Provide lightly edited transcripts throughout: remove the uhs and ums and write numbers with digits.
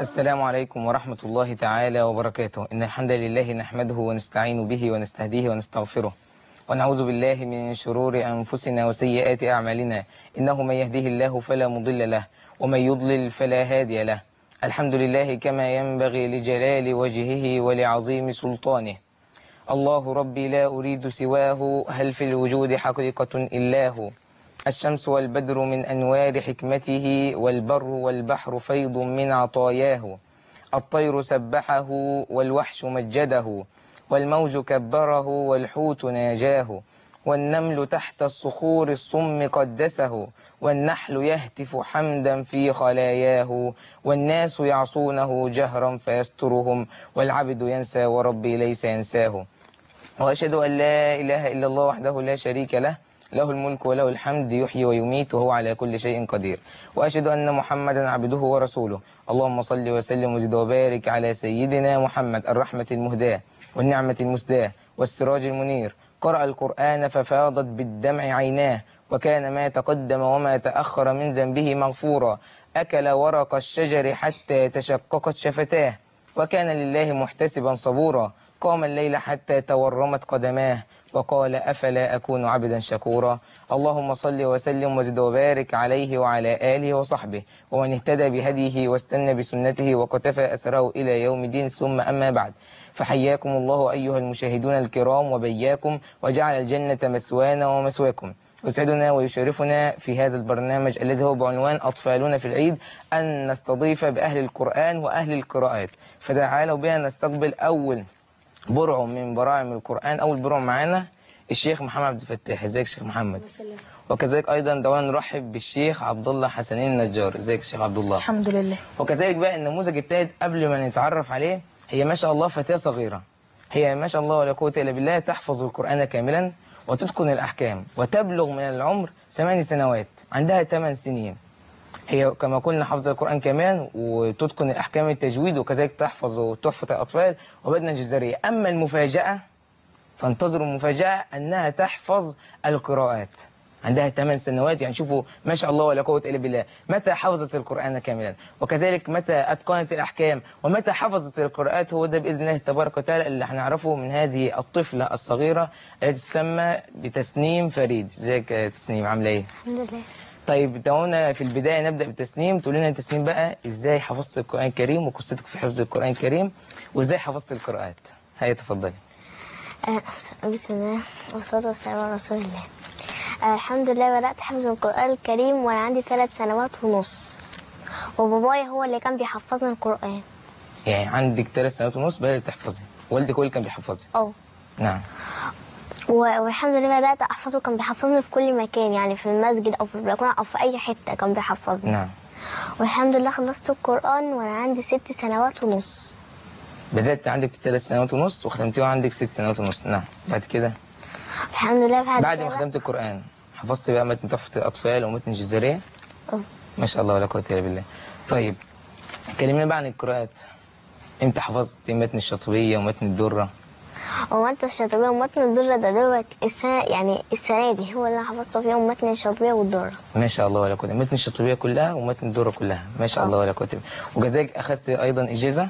السلام عليكم ورحمة الله تعالى وبركاته. إن الحمد لله نحمده ونستعين به ونستهديه ونستغفره، ونعوذ بالله من شرور أنفسنا وسيئات أعمالنا. إنه من يهده الله فلا مضل له، ومن يضلل فلا هادي له. الحمد لله كما ينبغي لجلال وجهه ولعظيم سلطانه. الله ربي لا أريد سواه، هل في الوجود حقيقة إلا هو. الشمس والبدر من أنوار حكمته، والبر والبحر فيض من عطاياه. الطير سبحه والوحش مجده، والموج كبره والحوت ناجاه. والنمل تحت الصخور الصم قدسه، والنحل يهتف حمدا في خلاياه. والناس يعصونه جهرا فيسترهم، والعبد ينسى وربي ليس ينساه. وأشهد أن لا إله إلا الله وحده لا شريك له، له الملك وله الحمد، يحيي ويميت وهو على كل شيء قدير. وأشهد أن محمدا عبده ورسوله. اللهم صل وسلم وزد وبارك على سيدنا محمد، الرحمة المهداة والنعمة المسداة والسراج المنير. قرأ القرآن ففاضت بالدمع عيناه، وكان ما تقدم وما تأخر من ذنبه مغفورا. أكل ورق الشجر حتى تشققت شفتاه، وكان لله محتسبا صبورا. قام الليل حتى تورمت قدماه، وقال أفلا أكون عبدا شكورا. اللهم صل وسلم وزد وبارك عليه وعلى آله وصحبه، ومن اهتدى بهديه واستنى بسنته وقتفى أثره إلى يوم الدين. ثم أما بعد، فحياكم الله أيها المشاهدون الكرام وبياكم، وجعل الجنة مثوانا ومثواكم. يسعدنا ويشرفنا في هذا البرنامج الذي هو بعنوان أطفالنا في العيد أن نستضيف بأهل القرآن وأهل القراءات. فتعالوا بنا نستقبل أول برع من براعم القرآن. أول برع معانا الشيخ محمد عبد الفتاح. ازيك يا شيخ محمد؟ وكذلك أيضا دعونا نرحب بالشيخ عبد الله حسنين النجار. ازيك يا شيخ عبد الله؟ الحمد لله. وكذلك بقى النموذج الثالث قبل ما نتعرف عليه، هي ما شاء الله فتاة صغيرة، هي ما شاء الله ولا قوة إلا بالله تحفظ القرآن كاملا وتتقن الأحكام، وتبلغ من العمر 8 سنوات، عندها 8 سنين. هي كما قلنا حفظ القرآن كمان وتتقن الأحكام التجويد، وكذلك تحفظ تحفة الأطفال وبدنا الجزرية. أما المفاجأة فانتظروا المفاجأة أنها تحفظ القراءات، عندها 8 سنوات. يعني شوفوا ما شاء الله ولا قوة إلا بالله، متى حفظت القرآن كاملا، وكذلك متى أتقنت الأحكام، ومتى حفظت القراءات. هو ده بإذن الله تبارك وتعالى اللي هنعرفه من هذه الطفلة الصغيرة التي تسمى بتسنيم فريد. ازيك يا تسنيم، عاملة ايه؟ الحمد لله. طيب دعونا في البداية نبدأ بالتسنيم. تقول لنا تسنيم بقى ازاي حفظت القرآن الكريم وقصتك في حفظ القرآن الكريم وازاي حفظت القراءات. هيا تفضلي. بسم الله والصلاة والسلام على رسول الله. الحمد لله بدأت حفظ القرآن الكريم وأنا عندي 3 سنوات ونص، وبابايا هو اللي كان بيحفظنا القرآن. يعني عندك 3 سنوات ونص بدأت تحفظي، والدك هو اللي كان بيحفظي؟ نعم. والحمد لله بدأت أحفظه، كان بيحفظني في كل مكان، يعني في المسجد أو في البلكونة أو في أي حتة كان بيحفظني. نعم. والحمد لله خلصت القرآن وأنا عندي 6 سنوات ونص. بدأت عندك 3 سنوات ونص وختمتيه عندك 6 سنوات ونص. نعم. بعد كده الحمد لله بعد ما ختمت القرآن حفظت بقى متن تحفة الأطفال ومتن الجزرية؟ ما شاء الله ولا قوة إلا بالله. طيب كلمينا بقى عن القراءات. امتى حفظت متن الشاطبية ومتن الدرة؟ ومتن الشاطبية ومتن الدرة ده دوت السنة، يعني السنة دي هو اللي أنا حفظته فيهم متن الشاطبية والدرة. ما شاء الله ولا قوة. متن الشاطبية كلها ومتن الدرة كلها، ما شاء الله ولا قوة. وكذلك أخذت أيضا إجازة؟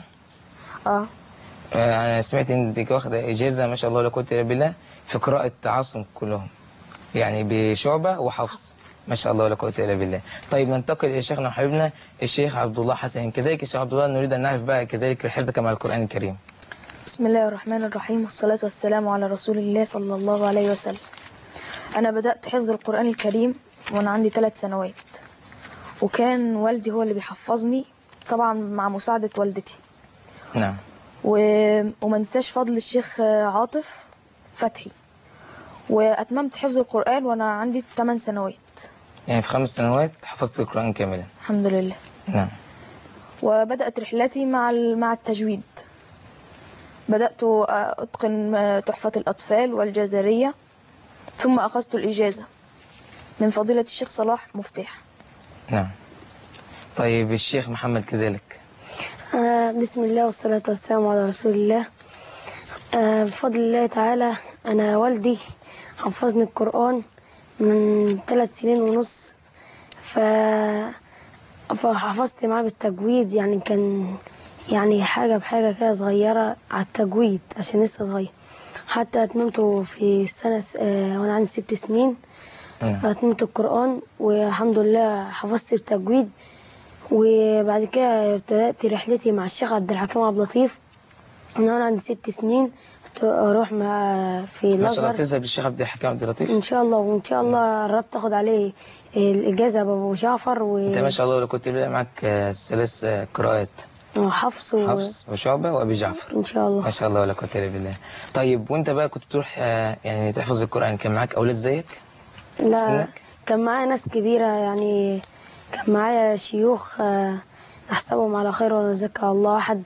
أنا سمعت إنك واخدة إجازة ما شاء الله ولا قوة إلا بالله في قراءة عاصم كلهم، يعني بشعبة وحفص، ما شاء الله ولا قوة إلا بالله. طيب ننتقل إلى شيخنا وحبيبنا الشيخ عبد الله حسن. كذلك الشيخ عبد الله نريد أن نعرف بقى كذلك رحلتك مع القرآن الكريم. بسم الله الرحمن الرحيم، والصلاة والسلام على رسول الله صلى الله عليه وسلم. أنا بدأت حفظ القرآن الكريم وأنا عندي 3 سنوات، وكان والدي هو اللي بيحفظني طبعا مع مساعدة والدتي. نعم. وما ننساش فضل الشيخ عاطف فتحي. وأتممت حفظ القرآن وأنا عندي 8 سنوات. يعني في 5 سنوات حفظت القرآن كاملا؟ الحمد لله. نعم. وبدأت رحلتي مع التجويد. بدأت أتقن تحفة الأطفال والجزرية، ثم أخذت الإجازة من فضيلة الشيخ صلاح مفتاح. نعم. طيب الشيخ محمد كذلك. بسم الله والصلاة والسلام على رسول الله. بفضل الله تعالى أنا والدي حفظني القرآن من 3 سنين ونص، فحفظت معاه بالتجويد، يعني كان يعني حاجة بحاجة كده صغيرة على التجويد عشان لسه صغير. حتى أتممته في السنة وأنا عندي 6 سنين. أتممت القرآن والحمد لله حفظت التجويد. وبعد كده ابتدأت رحلتي مع الشيخ عبد الحكيم عبد اللطيف من وأنا عندي 6 سنين. أروح مع في ما شاء الله الأزهر بتذهب للشيخ عبد الحكيم عبد اللطيف. إن شاء الله. وإن شاء الله قربت أخد عليه الإجازة بأبو جعفر انت ما شاء الله لو كنت بقى معاك 3 قراءات، وحفص حفص وشعبة وأبي جعفر. إن شاء الله. ما شاء الله ولا قوة إلا بالله. طيب وانت بقى كنت تروح يعني تحفظ القرآن، كان معاك أولاد زيك؟ لا سنك؟ كان معايا ناس كبيرة، يعني كان معايا شيوخ أحسبهم على خير ولا يزكى الله أحد.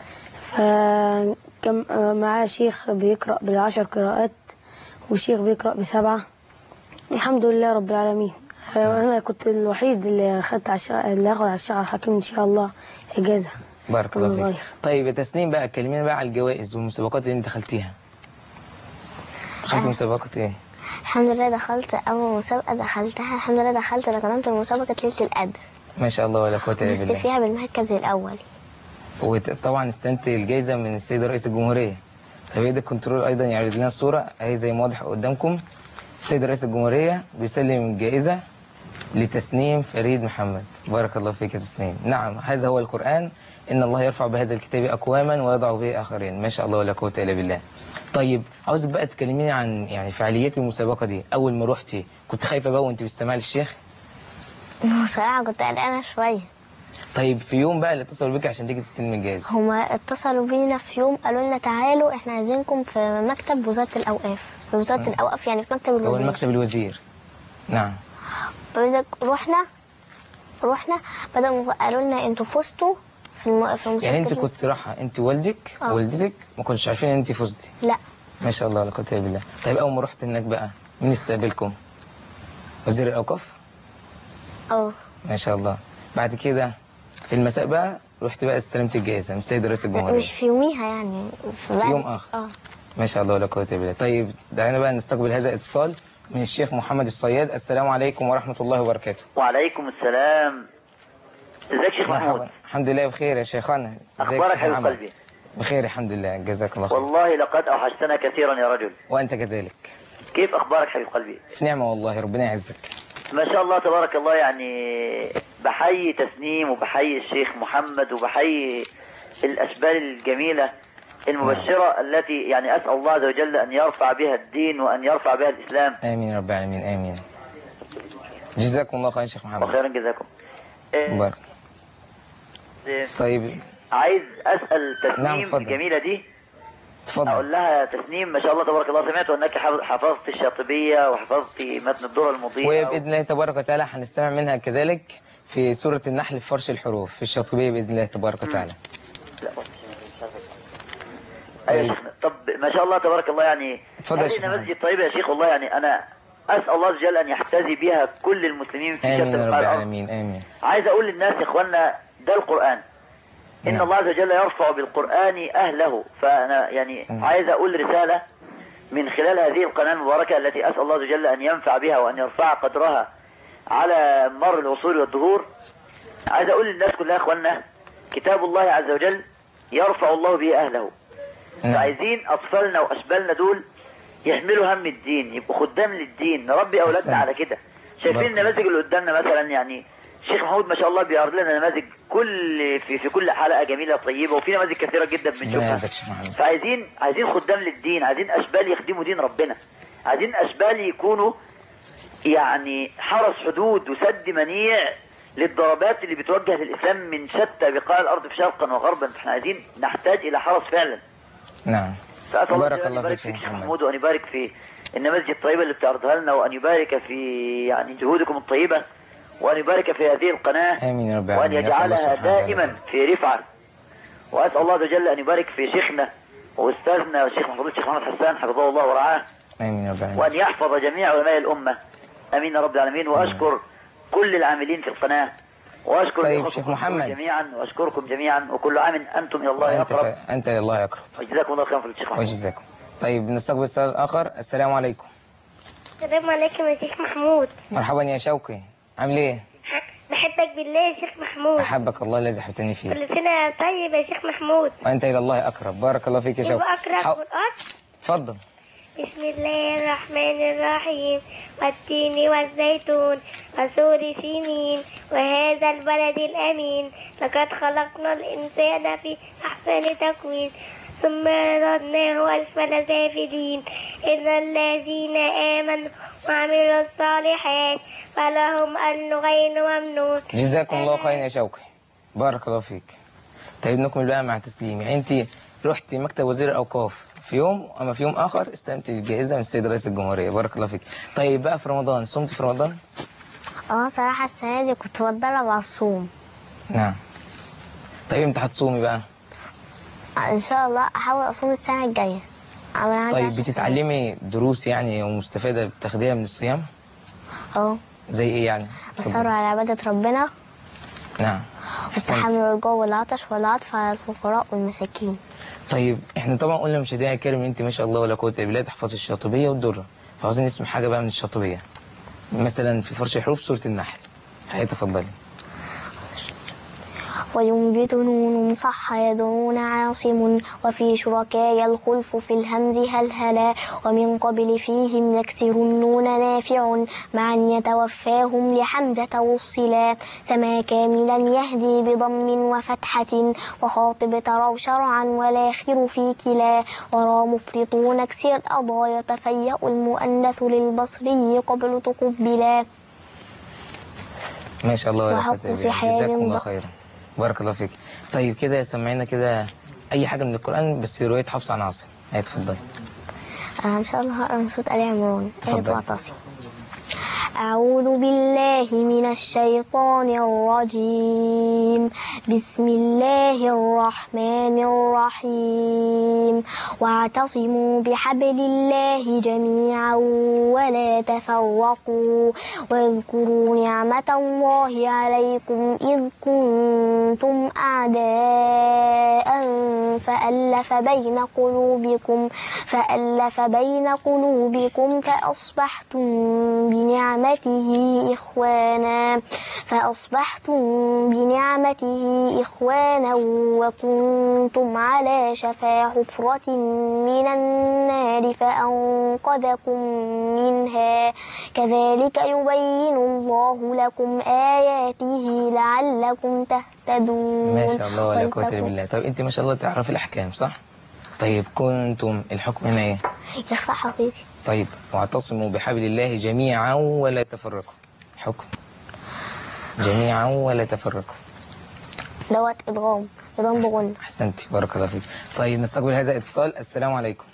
فكان معايا شيخ بيقرأ ب10 قراءات وشيخ بيقرأ ب7. الحمد لله رب العالمين. أنا كنت الوحيد اللي أخذت اللي أخذ على الشيخ الحكيم إن شاء الله إجازة. بارك الله فيك. طيب يا تسنيم بقى كلمينا بقى على الجوائز والمسابقات اللي انت دخلتيها. دخلتي مسابقة ايه؟ الحمد لله دخلت أول مسابقة دخلتها، الحمد لله دخلت رقمت مسابقة ليلة القدر. ما شاء الله ولا قوة إلا فزت بالله. فيها بالمركز الأول. وطبعا استلمت الجائزة من السيد رئيس الجمهورية. طب يد الكنترول أيضا يعرض لنا الصورة أهي زي ما واضح قدامكم. السيد رئيس الجمهورية بيسلم الجائزة لتسنيم فريد محمد. بارك الله فيك يا تسنيم. نعم هذا هو القرآن، إن الله يرفع بهذا الكتاب أقواما ويضع به آخرين. ما شاء الله ولا قوة إلا بالله. طيب عاوزك بقى تكلميني عن يعني فعاليات المسابقة دي. أول ما روحتي كنت خايفة بقى وأنت بتسمعي للشيخ؟ بصراحة كنت قلقانة شوية. طيب في يوم بقى اللي اتصلوا بيك عشان تيجي تستلم الجائزة؟ هما اتصلوا بينا في يوم قالوا لنا تعالوا احنا عايزينكم في مكتب وزارة الأوقاف. في وزارة الأوقاف يعني في مكتب هو الوزير. المكتب الوزير. نعم. رحنا بدأوا قالوا لنا انتوا فزتوا في مسابقة. يعني انت كنت رايحة انت والدك ووالدتك ما كنتش عارفين ان انت فزتي؟ لا. ما شاء الله لا قوة الا بالله. طيب اول ما رحت هناك بقى مين استقبلكم؟ وزير الاوقاف؟ ما شاء الله. بعد كده في المساء بقى رحت بقى استلمت الجائزة من السيد رئيس الجمهورية؟ مش في يوميها يعني في يوم اخر. ما شاء الله لا قوة الا بالله. طيب دعينا بقى نستقبل هذا الاتصال من الشيخ محمد الصياد. السلام عليكم ورحمة الله وبركاته. وعليكم السلام. ازيك شيخ محمود؟ الحمد لله بخير يا شيخنا. اخبارك حبيب قلبي؟ بخير الحمد لله جزاك الله خير. والله لقد اوحشتنا كثيرا يا رجل. وانت كذلك. كيف اخبارك حبيب قلبي؟ في نعمة والله ربنا يعزك. ما شاء الله تبارك الله. يعني بحيي تسنيم وبحيي الشيخ محمد وبحيي الاشبال الجميلة المبشرة التي يعني اسأل الله عز وجل ان يرفع بها الدين وان يرفع بها الاسلام. امين يا رب العالمين امين. جزاكم الله خير يا شيخ محمد. وخيرا جزاكم. مبارك. طيب عايز اسأل تسنيم. نعم اتفضل. الجميلة دي اتفضل. اقول لها يا تسنيم ما شاء الله تبارك الله، سمعت انك حفظت الشاطبية وحفظت متن الدرة المضيئة، وباذن الله تبارك وتعالى هنستمع منها كذلك في سورة النحل في فرش الحروف في الشاطبية باذن الله تبارك وتعالى. أيوة. طب ما شاء الله تبارك الله. يعني اتفضل يا شيخ. هذه نماذج طيبة يا شيخ. والله يعني انا اسال الله عز وجل ان يحتذي بها كل المسلمين في شتى امين يا رب الارض. العالمين امين. عايز اقول للناس يا اخوانا ده القرآن. ان الله عز وجل يرفع بالقرآن اهله. فانا يعني عايز اقول رسالة من خلال هذه القناة المباركة التي اسال الله عز وجل ان ينفع بها وان يرفع قدرها على مر العصور والدهور. عايز اقول للناس كلها يا اخوانا كتاب الله عز وجل يرفع الله به اهله. فعايزين اطفالنا واشبالنا دول يحملوا هم الدين، يبقوا خدام للدين، نربي اولادنا على كده. شايفين النماذج اللي قدامنا مثلا، يعني الشيخ محمود ما شاء الله بيعرض لنا نماذج في كل حلقه جميله طيبه، وفي نماذج كثيره جدا بنشوفها. فعايزين خدام للدين، عايزين اشبال يخدموا دين ربنا، عايزين اشبال يكونوا يعني حرس حدود وسد منيع للضربات اللي بتوجه للاسلام من شتى بقاع الارض في شرقا وغربا. فاحنا عايزين نحتاج الى حرس فعلا. نعم. بارك الله فيك شيخ محمود، وان يبارك في النماذج الطيبه اللي بتعرضها لنا، وان يبارك في يعني جهودكم الطيبه، وان يبارك في هذه القناه. امين يا رب وان يجعلها دائما في رفعه. واسال الله عز وجل ان يبارك في شيخنا واستاذنا الشيخ محمود الشيخ محمد حسان حفظه الله ورعاه. امين يا رب العالمين. وان يحفظ جميع علماء الامه. امين يا رب العالمين. واشكر كل العاملين في القناه، واشكر طيب شيخ محمد جميعا، واشكركم جميعا، وكل عام انتم الى الله اقرب. انت الى الله اقرب. وجزاكم الله خيرا في الشيخ محمود. وجزاكم. طيب نستقبل اتصال اخر. السلام عليكم. السلام عليكم يا شيخ محمود. مرحبا يا شوقي، عامل ايه؟ بحبك بالله يا شيخ محمود. أحبك الله الذي أحببتني فيه. كل سنة طيب يا شيخ محمود. وأنت إلى الله أقرب. بارك الله فيك يا شوقي. أقرأ القرآن. اتفضل. بسم الله الرحمن الرحيم. والتين والزيتون وسور سينين وهذا البلد الأمين لقد خلقنا الإنسان في أحسن تقويم ثم رددناه أسفل سافلين إلا الذين آمنوا وعملوا الصالحات فلهم أجر غير ممنون. جزاكم الله خيرا يا شوقي. بارك الله فيك. طيب نكمل بقى مع تسليم. يعني أنت رحتي مكتب وزير الأوقاف في يوم، أما في يوم آخر استلمت الجائزة من السيد رئيس الجمهورية. بارك الله فيك. طيب بقى في رمضان صمت في رمضان؟ صراحة السنة دي كنت بتدرب على الصوم. نعم. طيب امتى هتصومي بقى؟ إن شاء الله أحاول أصوم السنة الجاية. طيب بتتعلمي دروس يعني ومستفادة بتاخديها من الصيام؟ زي إيه يعني؟ الصبر على عبادة ربنا. نعم. والتحمل الجوع والعطش والعطف على الفقراء والمساكين. طيب احنا طبعا قلنا مشاهدينا الكرام ان انت ما شاء الله ولا قوه الا بالله تحفظي الشاطبيه والدره، فعاوزين نسمع حاجه بقى من الشاطبيه مثلا في فرش الحروف سوره النحل. تفضلي. وينبت نون صح يدعون عاصم وفي شركاء الخلف في الهمز هلهلا ومن قبل فيهم يكسر النون نافع معا يتوفاهم لحمزة وصلا سما كاملا يهدي بضم وفتحة وخاطب تروا شرعا والآخر في كلا ورا مفرطون اكسر أضا يتفيأ المؤنث للبصري قبل تقبلا. ما شاء الله ولا قوة إلا بالله. جزاكم الله خيرا. بارك الله فيك. طيب كده سمعينا كده أي حاجة من القرآن بس رواية حفص عن عاصم. اتفضلي. إن شاء الله هقرأ من سورة آل عمران آية 14. أعوذ بالله من الشيطان الرجيم. بسم الله الرحمن الرحيم. واعتصموا بحبل الله جميعا ولا تفرقوا واذكروا نعمة الله عليكم إذ كنتم أعداء فألف بين قلوبكم فأصبحتم بنعمته إخوانا وكنتم على شفا حفرة من النار فأنقذكم منها كذلك يبين الله لكم آياته لعلكم تهتدون. ما شاء الله ولا قوة إلا بالله. طيب أنت ما شاء الله تعرفي الأحكام صح؟ طيب كنتم الحكم هنا إيه؟ يخفى حقيقي. طيب واعتصموا بحبل الله جميعا ولا تفرقوا. حكم جميعا ولا تفرقوا دوت إدغام بغنى. أحسنتي. بارك الله فيك. طيب نستقبل هذا الاتصال. السلام عليكم.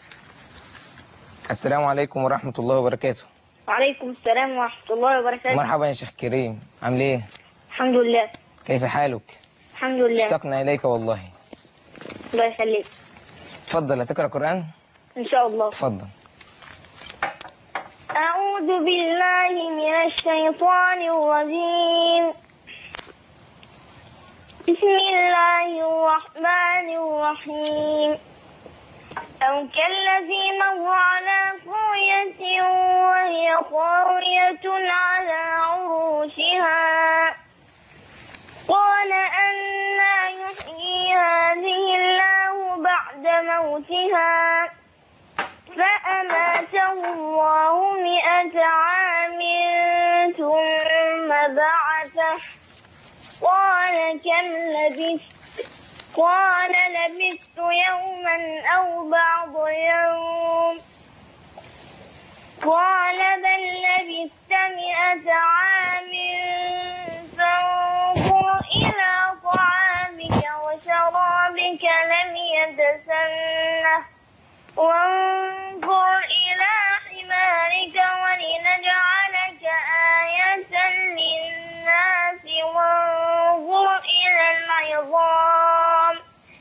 السلام عليكم ورحمة الله وبركاته. وعليكم السلام ورحمة الله وبركاته. مرحبا يا شيخ كريم، عامل ايه؟ الحمد لله. كيف حالك؟ الحمد لله. اشتقنا إليك والله. الله يخليك. تفضل. هتقرأ قرآن؟ إن شاء الله. تفضل. أعوذ بالله من الشيطان الرجيم. بسم الله الرحمن الرحيم. أو كالذي مر على قرية وهي خاوية على عروشها قال أنى يحيي هذه الله بعد موتها فأماته الله 100 عام ثم بعثه قال كم لبثت قال لبثت يوما أو بعض يوم قال بل لبثت 100 عام فانظر إلى طعامك وشرابك لم يتسنه وانظر إلى حمارك ولنجعلك آية للناس وانظر إلى العظام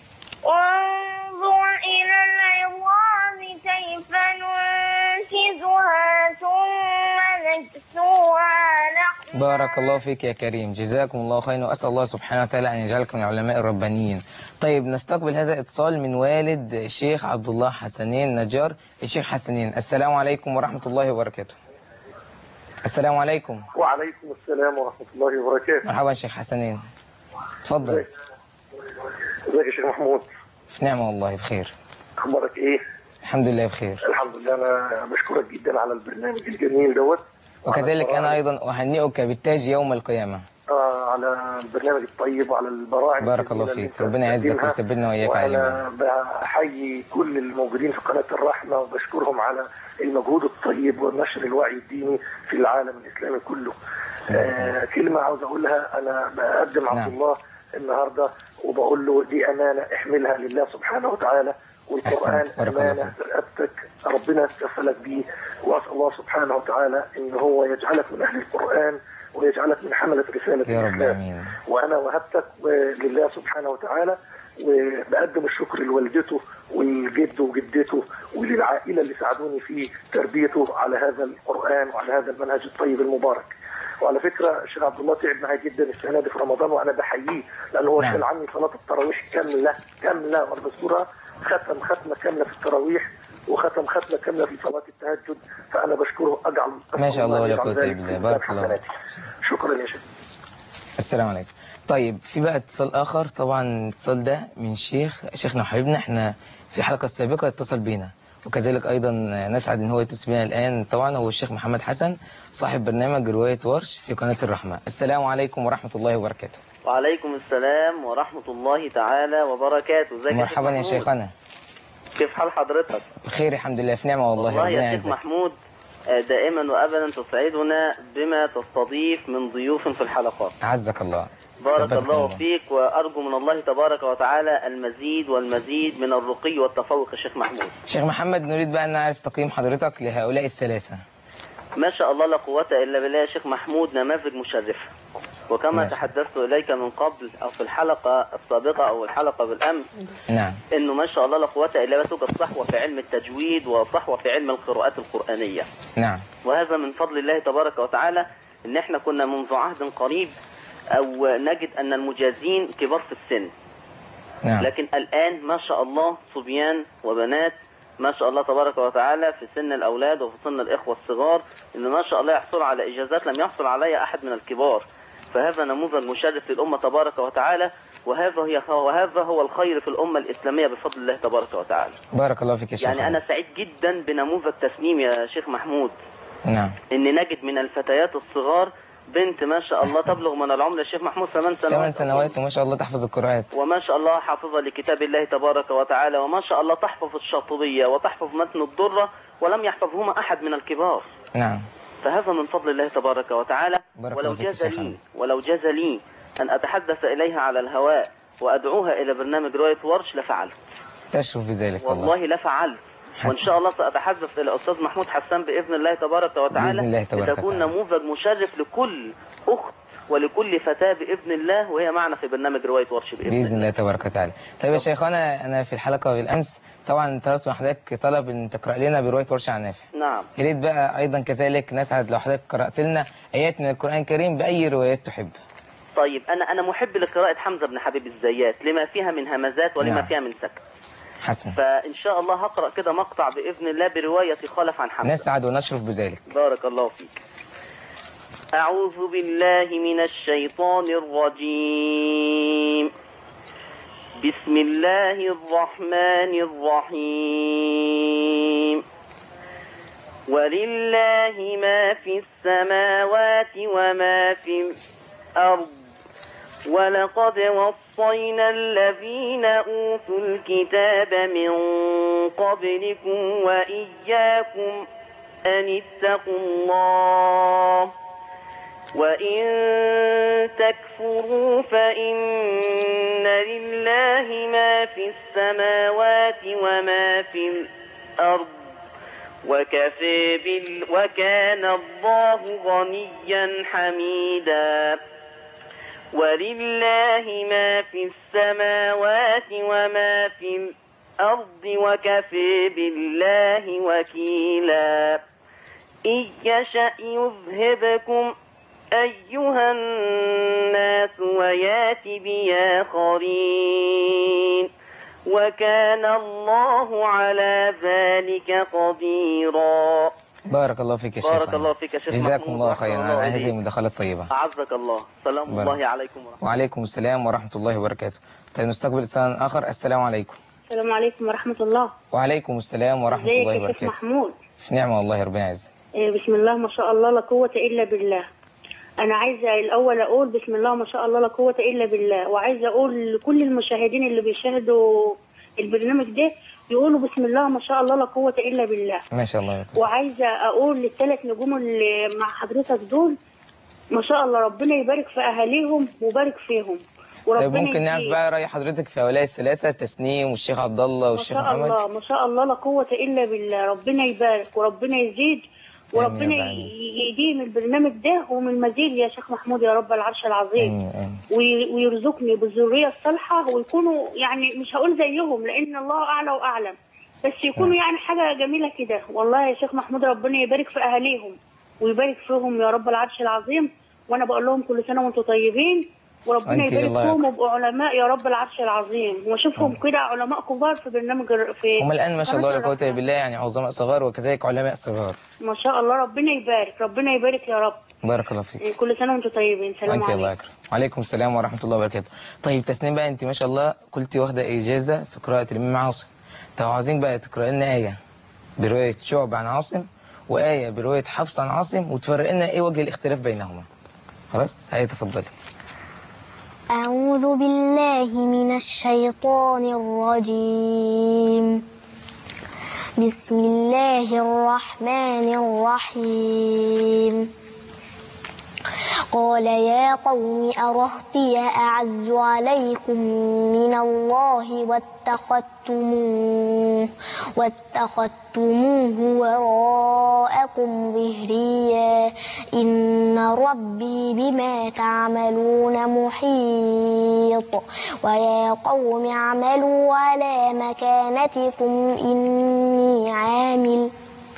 كيف ننشزها ثم نكسوها لحما. بارك الله فيك يا كريم، جزاكم الله خيرا، وأسأل الله سبحانه وتعالى أن يجعلكم من العلماء الربانيين. طيب نستقبل هذا الاتصال من والد الشيخ عبد الله حسنين نجار. الشيخ حسنين، السلام عليكم ورحمة الله وبركاته. السلام عليكم. وعليكم السلام ورحمة الله وبركاته. مرحبا شيخ حسنين، اتفضل. ازيك يا شيخ محمود؟ في نعمة والله بخير. اخبارك ايه؟ الحمد لله بخير. الحمد لله. انا بشكرك جدا على البرنامج الجميل دوت، وكذلك انا ايضا اهنئك بالتاج يوم القيامة. على البرنامج الطيب وعلى البراعم. بارك الله فيك، ربنا يعزك ويثبتنا واياك على انا بحيي كل الموجودين في قناة الرحمة وبشكرهم على المجهود الطيب ونشر الوعي الديني في العالم الاسلامي كله. كلمة عاوز اقولها، انا بقدم عبد الله النهارده وبقول له دي امانة احملها لله سبحانه وتعالى، والقرآن امانة في رقبتك ربنا يتكفلك بيه، واسال الله سبحانه وتعالى ان هو يجعلك من اهل القرآن ويجعلك من حملة رسالة يا رب امين. وانا وهبتك لله سبحانه وتعالى، وبقدم الشكر لوالدته والجد وجدته وللعائلة اللي ساعدوني في تربيته على هذا القرآن وعلى هذا المنهج الطيب المبارك. وعلى فكرة الشيخ عبد الله تعب معايا جدا السنة دي في رمضان، وانا بحييه لانه هو شال عني صلاة التراويح كاملة وانا بذكرها، ختم ختمة كاملة في التراويح وختم ختمة كاملة في صلاة التهجد، فانا بشكره اجعل ما شاء الله ولا قوة الا بالله. بارك الله. شكرا يا شيخ. السلام عليكم. طيب في بقى اتصال اخر، طبعا الاتصال ده من شيخنا وحبيبنا، احنا في الحلقة السابقة اتصل بينا، وكذلك ايضا نسعد ان هو يتصل بنا الان. طبعا هو الشيخ محمد حسن صاحب برنامج رواية ورش في قناة الرحمة. السلام عليكم ورحمة الله وبركاته. وعليكم السلام ورحمة الله تعالى وبركاته. ازيك مرحبا يا شيخنا، كيف حال حضرتك؟ بخير الحمد لله في نعمة والله. والله يا شيخ محمود دائما وابدا تسعدنا بما تستضيف من ضيوف في الحلقات. عزك الله. بارك الله فيك، وارجو من الله تبارك وتعالى المزيد والمزيد من الرقي والتفوق. يا شيخ محمود، شيخ محمد، نريد بقى ان نعرف تقييم حضرتك لهؤلاء الثلاثة. ما شاء الله لا قوة الا بالله يا شيخ محمود، نماذج مشرفة. وكما تحدثت إليك من قبل أو في الحلقة السابقة أو الحلقة بالأمس، نعم، إنه ما شاء الله لا قوة إلا بالله توجد صحوة في علم التجويد وصحوة في علم القراءات القرآنية. نعم، وهذا من فضل الله تبارك وتعالى، إن إحنا كنا منذ عهد قريب أو نجد أن المجازين كبار في السن. نعم. لكن الآن ما شاء الله صبيان وبنات ما شاء الله تبارك وتعالى في سن الأولاد وفي سن الإخوة الصغار، إن ما شاء الله يحصل على إجازات لم يحصل عليها أحد من الكبار. فهذا نموذج مشرف للأمة تبارك وتعالى، وهذا هو الخير في الأمة الإسلامية بفضل الله تبارك وتعالى. بارك الله فيك يا شيخ. يعني أنا سعيد جدا بنموذج تسنيم يا شيخ محمود. نعم. إن نجد من الفتيات الصغار بنت ما شاء الله تبلغ من العمر يا شيخ محمود 8 سنوات. 8 سنوات وما شاء الله تحفظ القراءات. وما شاء الله حافظة لكتاب الله تبارك وتعالى، وما شاء الله تحفظ الشاطبية وتحفظ متن الدرة ولم يحفظهما أحد من الكبار. نعم. فهذا من فضل الله تبارك وتعالى. ولو جاز لي أن أتحدث إليها على الهواء وأدعوها إلى برنامج رواية ورش لفعلت. تشرف بذلك والله لفعلت. وإن شاء الله سأتحدث إلى أستاذ محمود حسان بإذن الله تبارك وتعالى لتكون نموذج مشرف لكل أخت ولكل فتاة بإذن الله وهي معنا في برنامج رواية ورش بإذن الله تبارك وتعالى. طيب يا شيخنا، أنا في الحلقة بالأمس طبعا طلبت من حضرتك طلب أن تقرأ لنا برواية ورش عن نافع. نعم. يا ريت بقى أيضا كذلك نسعد لو حضرتك قرأت لنا آيات من القرآن الكريم بأي روايات تحب. طيب أنا محب لقراءة حمزة بن حبيب الزيات لما فيها من همزات ولما فيها من سكت. حسن. فإن شاء الله هقرأ كده مقطع بإذن الله برواية خلف عن حمزة. نسعد ونشرف بذلك. بارك الله فيك. أعوذ بالله من الشيطان الرجيم. بسم الله الرحمن الرحيم. ولله ما في السماوات وما في الأرض ولقد وصينا الذين أوتوا الكتاب من قبلكم وإياكم أن اتقوا الله وإن تكفروا فإن لله ما في السماوات وما في الأرض وكان الله غنيا حميدا. ولله ما في السماوات وما في الأرض وكفى بالله وكيلا. إن يشأ يذهبكم أيها الناس ويأتي بآخرين وكان الله على ذلك قديرا. بارك الله فيك يا شيخ. بارك الله فيك يا شيخ جزاكم محمود، الله وأحسن خيرا الله على هذه إليك. المداخلة الطيبة. أعزك الله. سلام بارك. الله عليكم ورحمة الله. وعليكم السلام ورحمة الله وبركاته. طيب نستقبل اتصال آخر. السلام عليكم. السلام عليكم ورحمة الله. وعليكم السلام ورحمة الله ازيك يا وبركاته. شيخ محمود؟ في نعمة والله، ربنا يعزك. بسم الله ما شاء الله لا قوة إلا بالله. أنا عايزة الأول أقول بسم الله ما شاء الله لا قوة إلا بالله، وعايزة أقول لكل المشاهدين اللي بيشاهدوا البرنامج ده يقولوا بسم الله ما شاء الله لا قوة إلا بالله. ما شاء الله. وعايزة أقول للثلاث نجوم اللي مع حضرتك دول ما شاء الله ربنا يبارك في أهاليهم ويبارك فيهم. طيب ممكن نعرف بقى رأي حضرتك في هؤلاء الثلاثة، تسنيم والشيخ عبد الله والشيخ محمد؟ ما شاء الله ما شاء الله لا قوة إلا بالله، ربنا يبارك وربنا يزيد وربنا يديم البرنامج ده ومن المزيد يا شيخ محمود يا رب العرش العظيم. ويرزقني بالذرية الصالحة ويكونوا يعني مش هقول زيهم لأن الله أعلى وأعلم، بس يكونوا يعني حاجة جميلة كده. والله يا شيخ محمود ربنا يبارك في أهاليهم ويبارك فيهم يا رب العرش العظيم. وأنا بقول لهم كل سنة وأنتم طيبين وربنا يبارك فيهم ويبقوا علماء يا رب العرش العظيم، واشوفهم كده علماء كبار في برنامج في هم الان ما شاء الله لا قوه الا بالله، يعني عظماء صغار وكذلك علماء صغار ما شاء الله. ربنا يبارك ربنا يبارك يا رب. بارك الله فيك. كل سنه وانتم طيبين. سلام عليكم. الله يكرم. وعليكم السلام ورحمه الله وبركاته. طيب تسنيم بقى، انت ما شاء الله كنتي واخده اجازه في قراءه الامام عاصم. طب عاوزين بقى تقراي لنا ايه بروايه شعبة عن عاصم وايه بروايه حفص عن عاصم، وتفرق لنا ايه وجه الاختلاف بينهما. خلاص هيا تفضلي. أعوذ بالله من الشيطان الرجيم. بسم الله الرحمن الرحيم. قال يا قوم أرهطي أعز عليكم من الله واتخذتموه وراءكم ظهريا إن ربي بما تعملون محيط. ويا قوم اعملوا على مكانتكم إني عامل.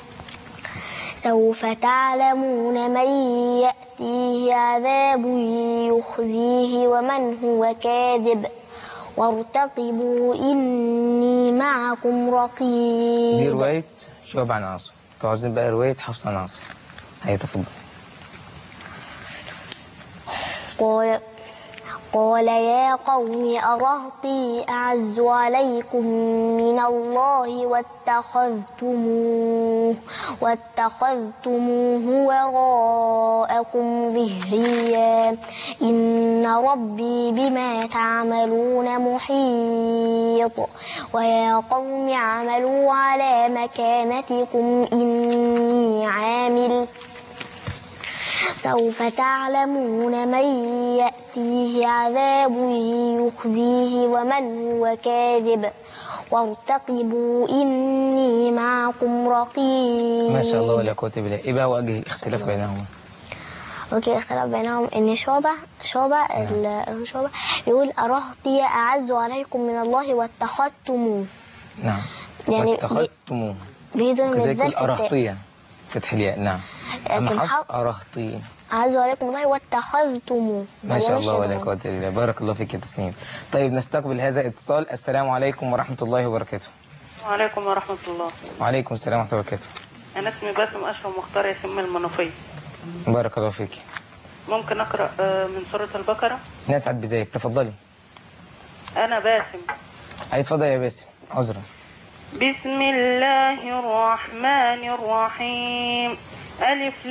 سوف تعلمون من يأتيه عذاب يخزيه ومن هو كاذب وارتقبوا إني معكم رقيب. دي رواية شعبة عن عاصم. عاوزين بقى رواية حفص عن عاصم. هيا تفضل. قال يا قوم أرهطي أعز عليكم من الله واتخذتموه وراءكم ظهريا إن ربي بما تعملون محيط. ويا قوم اعملوا على مكانتكم إني عامل. سوف تعلمون من يأتيه عذاب يخزيه ومن هو كاذب وارتقبوا إني معكم رقيب. ما شاء الله ولا قوة إلا بالله. إيه بقى وجه الاختلاف بينهما؟ وجه الاختلاف بينهم إن شعبة يقول أرهطي أعز عليكم من الله واتخذتموه. نعم. يعني واتخذتموه كذلك الأرهطية فتح الياء. نعم. أما حفص أرهطي أعز عليكم الله واتخذتموه. ما شاء الله ولا قوة إلا بالله. بارك الله فيك يا تسنيم. طيب نستقبل هذا الاتصال. السلام عليكم ورحمة الله وبركاته. وعليكم ورحمة الله. وعليكم السلام ورحمة الله وبركاته. أنا اسمي باسم أشرف مختار ياسين من المنوفية. بارك الله فيك. ممكن أقرأ من سورة البقرة؟ نسعد بذلك، تفضلي. أنا باسم. اتفضل يا باسم. عذرا. بسم الله الرحمن الرحيم. ألف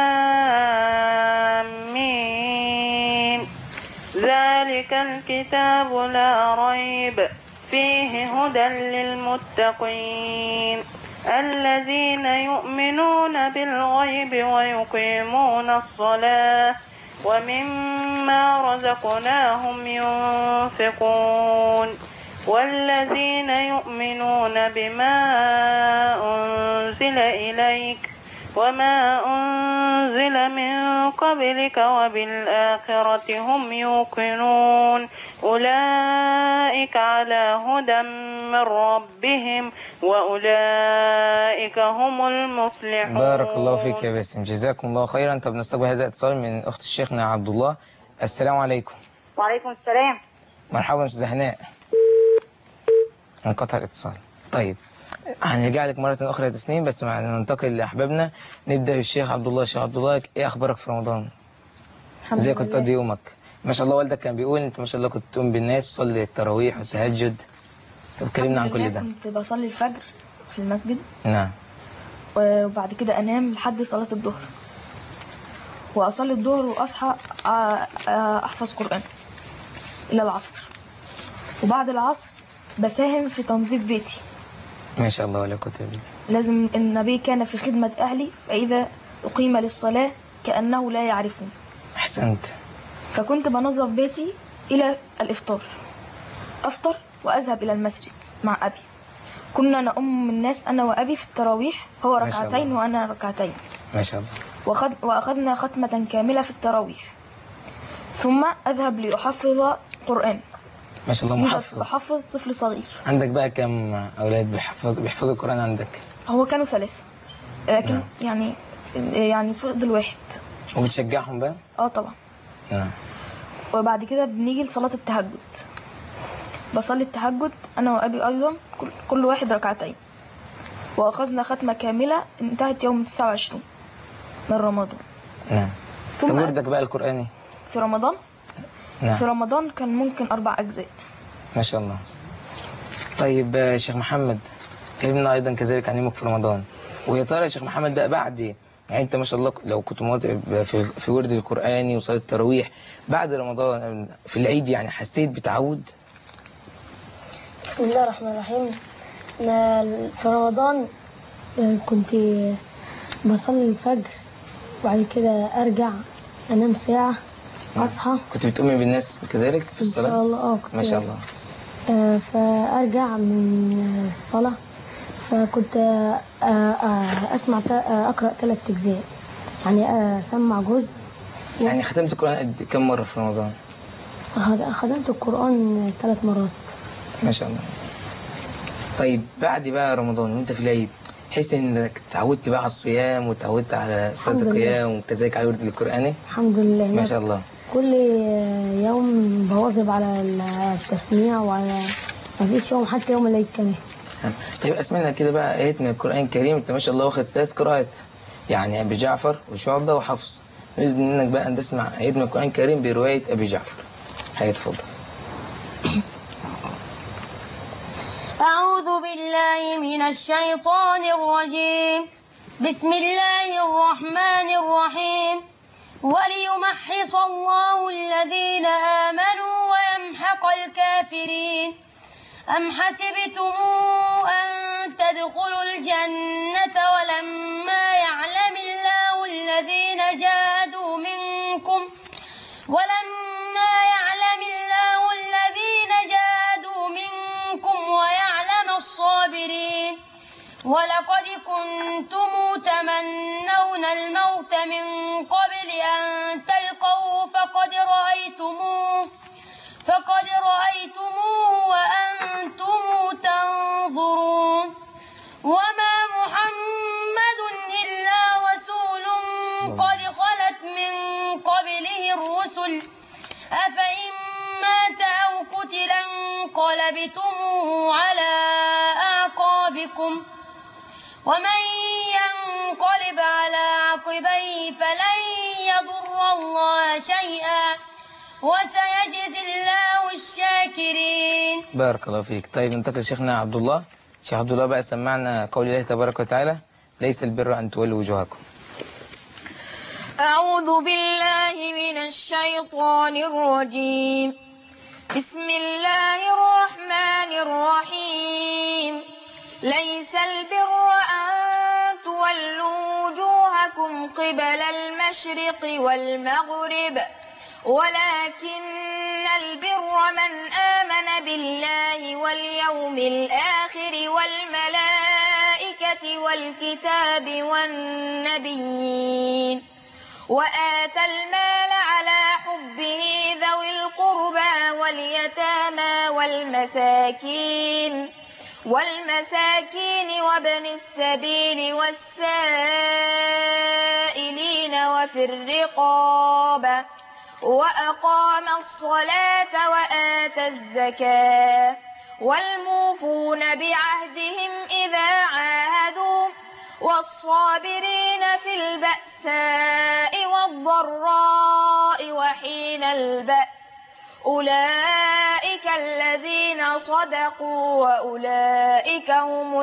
لام ميم. ذلك الكتاب لا ريب فيه هدى للمتقين الذين يؤمنون بالغيب ويقيمون الصلاة ومما رزقناهم ينفقون والذين يؤمنون بما أنزل إليك وما أنزل من قبلك وبالآخرة هم يوقنون أولئك على هدى من ربهم وأولئك هم المفلحون. بارك الله فيك يا باسم، جزاكم الله خيرا. طب نستقبل هذا الاتصال من أخت الشيخنا عبد الله. السلام عليكم. وعليكم السلام. مرحبا أستاذ هناء. انقطع الاتصال. طيب هنرجع لك مرة أخرى يا تسنيم، بس ننتقل لأحبابنا. نبدأ بالشيخ عبد الله. الشيخ عبد الله، إيه أخبارك في رمضان؟ إزاي كنت تقضي يومك؟ ما شاء الله والدك كان بيقول أنت ما شاء الله كنت تقوم بالناس بتصلي التراويح والتهجد. طب كلمنا عن كل ده. كنت بصلي الفجر في المسجد. نعم. وبعد كده أنام لحد صلاة الظهر، وأصلي الظهر وأصحى أحفظ قرآن إلى العصر، وبعد العصر بساهم في تنظيف بيتي. ما شاء الله ولا قوة إلا بالله. لازم النبي كان في خدمة أهلي، فإذا أقيم للصلاة كأنه لا يعرفون. أحسنت. فكنت بنظف بيتي إلى الإفطار، أفطر وأذهب إلى المسجد مع أبي. كنا نؤم الناس أنا وأبي في التراويح، هو ركعتين وأنا ركعتين. ما شاء الله. وأخذنا ختمة كاملة في التراويح، ثم أذهب لأحفظ قرآن. ما شاء الله محفظ. بحفظ طفل صغير. عندك بقى كم أولاد بيحفظوا القرآن عندك؟ هو كانوا 3، لكن يعني فضل واحد. وبتشجعهم بقى؟ طبعا. وبعد كده بنيجي لصلاة التهجد، بصلي التهجد أنا وأبي أيضا، كل واحد ركعتين، وأخذنا ختمة كاملة انتهت يوم 29 من رمضان. نعم. طب وردك بقى القرآني؟ في رمضان؟ نعم. في رمضان كان ممكن 4 أجزاء. ما شاء الله. طيب شيخ محمد، كلمنا أيضا كذلك عن يومك في رمضان. ويا ترى يا شيخ محمد ده بعد يعني أنت ما شاء الله لو كنت مواظب في ورد القرآني وصلاة التراويح بعد رمضان في العيد، يعني حسيت بتعود؟ بسم الله الرحمن الرحيم. في رمضان كنت بصلي الفجر، وبعد كده أرجع أنام ساعة، أصحى. كنت بتؤمن بالناس كذلك في الصلاة؟ إن شاء الله. ما شاء الله. فأرجع من الصلاة، فكنت أسمع أقرأ 3 أجزاء، يعني أسمع جزء. يعني ختمت القرآن كم مرة في رمضان؟ ختمت القرآن 3 مرات. ما شاء الله. طيب بعد بقى رمضان وانت في العيد، حس انك تعودت بقى على الصيام وتعودت على صلاة القيام وكذلك على ورد القرآني؟ الحمد لله. ما شاء الله. كل يوم بواظب على التسميع، وعلى ما فيش يوم حتى يوم العيد كمان. طيب اسمعنا كده بقى آيات من القرآن الكريم. انت ما شاء الله واخد 3 قراءات، يعني أبي جعفر وشعبة وحفص. نريد منك بقى أن تسمع آيات من القرآن الكريم برواية أبي جعفر. هيتفضل. أعوذ بالله من الشيطان الرجيم. بسم الله الرحمن الرحيم. وليمحص الله الذين آمنوا ويمحق الكافرين. أم حسبتم أن تدخلوا الجنة ولما يعلم الله الذين جاهدوا منكم ويعلم الصابرين. ولقد كنتم تمنون الموت من قبل أن تلقوه فقد رأيتموه وأنتم تنظرون. وما محمد إلا رسول قد خلت من قبله الرسل أفإن مات أو قتلا انقلبتم على أعقابكم ومن ينقلب على عقبيه فلن يضر الله شيئا وسيجزي الله الشاكرين. بارك الله فيك. طيب ننتقل لشيخنا عبد الله. شيخ عبد الله بقى سمعنا قول الله تبارك وتعالى ليس البر أن تولوا وجوهكم. أعوذ بالله من الشيطان الرجيم. بسم الله الرحمن الرحيم. ليس البر أن تولوا وجوهكم قبل المشرق والمغرب ولكن البر من آمن بالله واليوم الآخر والملائكة والكتاب والنبيين وآتى المال على حبه ذوي القربى واليتامى والمساكين وابن السبيل والسائلين وفي الرقاب وأقام الصلاة وآتى الزكاة والموفون بعهدهم إذا عاهدوا والصابرين في البأساء والضراء وحين البأس أولئك الذين صدقوا وأولئك هم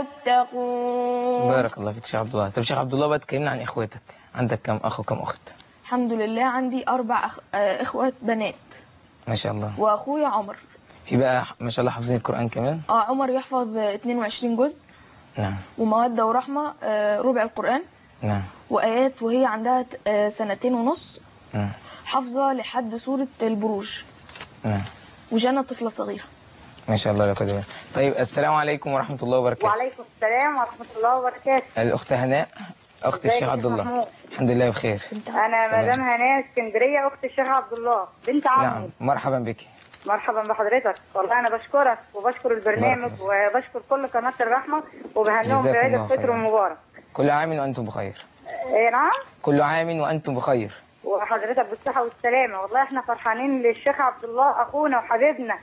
المتقون. بارك الله فيك شيخ عبد الله. طب شيخ عبد الله بقى تكلمنا عن إخواتك، عندك كم أخ وكم أخت؟ الحمد لله عندي 4 إخوات بنات. ما شاء الله. وأخويا عمر. في بقى ما شاء الله حافظين القرآن كمان؟ عمر يحفظ 22 جزء. نعم. ومودة ورحمة ربع القرآن. نعم. وآيات وهي عندها 2.5 سنين. نعم. حافظة لحد سورة البروج. نعم. وجنة طفلة صغيرة. ما شاء الله. لقد. طيب السلام عليكم ورحمة الله وبركاته. وعليكم السلام ورحمة الله وبركاته. الأخت هناء أخت الشيخ عبد الله. الحمد لله بخير. أنا مدام هناء اسكندرية أخت الشيخ عبد الله بنت عمي. نعم مرحبا بك. مرحبا بحضرتك. والله أنا بشكرك وبشكر البرنامج وبشكر كل قناة الرحمة وبهنيهم بعيد الفطر المبارك. كل عام وأنتم بخير. نعم. كل عام وأنتم بخير. وحضرتك بالصحة والسلامة. والله احنا فرحانين للشيخ عبد الله أخونا وحبيبنا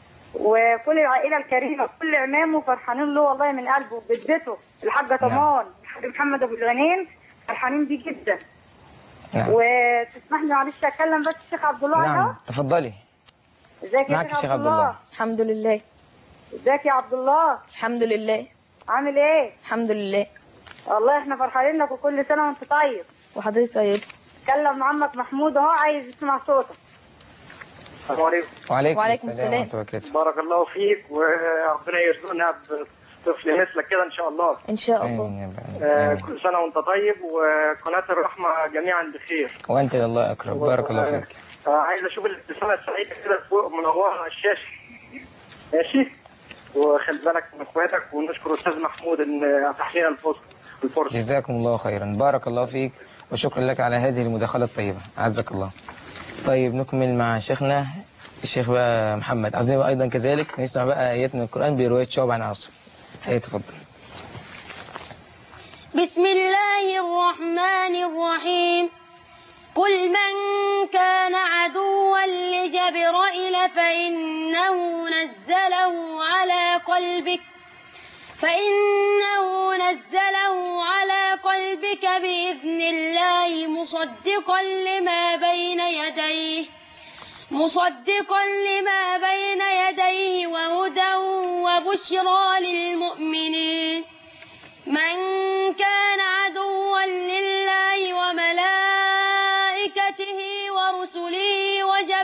وكل العائلة الكريمة كل عمامه فرحانين له والله من قلبه وجدته الحاجة طمان الحاج محمد أبو الغنيم فرحانين بيه جدا. نعم. وتسمح لي معلش أتكلم بس الشيخ عبد الله. نعم تفضلي. ازيك يا شيخ عبد الله؟ الحمد لله. ازيك يا عبد الله؟ الحمد لله. عامل ايه؟ الحمد لله. والله احنا فرحانين لك وكل سنة وانت طيب. وحضرتك طيب. اتكلم عمك محمود اهو عايز يسمع صوتك. السلام عليكم. وعليكم السلام ورحمة الله وبركاته. بارك الله فيك وربنا يرزقنا بطفل مثلك كده ان شاء الله. ان شاء الله. كل سنة وانت طيب وقناة الرحمة جميعا بخير. وانت الله اكرم. بارك الله فيك. عايز اشوف الابتسامة السعيدة كده فوق منورة على الشاشة. ماشي. وخلي بالك من اخواتك ونشكر استاذ محمود ان اتاح لنا الفرصة. جزاكم الله خيرا. بارك الله فيك وشكرا لك على هذه المداخلة الطيبة. عزك الله. طيب نكمل مع شيخنا الشيخ بقى محمد. عايزين ايضا كذلك نسمع بقى ايات من القرآن برواية شعبة عن عاصم. هيا تفضل. بسم الله الرحمن الرحيم. قل من كان عدوا لجبرائيل فإنه نزله على قلبك بإذن الله مصدقا لما بين يديه وهدى وبشرى للمؤمنين. من كان عدوا لله وملائكته ورسله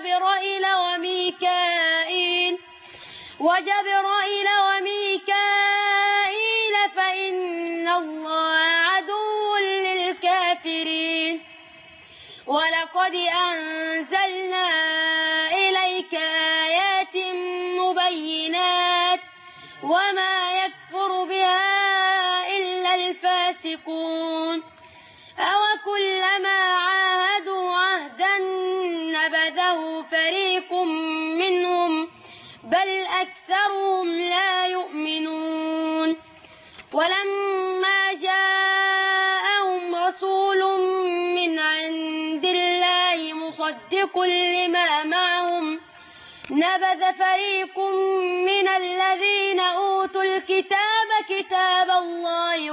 وجبرائيل وميكائيل فإن الله عدو للكافرين. ولقد أنزلنا إليك آيات مبينات وما يكفر بها إلا الفاسقون. أوكلما عاهدوا عهدا نبذه فريق منهم بل أكثرهم لا يؤمنون. ولما جاءهم رسول من عند الله مصدق لما معهم نبذ فريق من الذين أوتوا الكتاب كتاب الله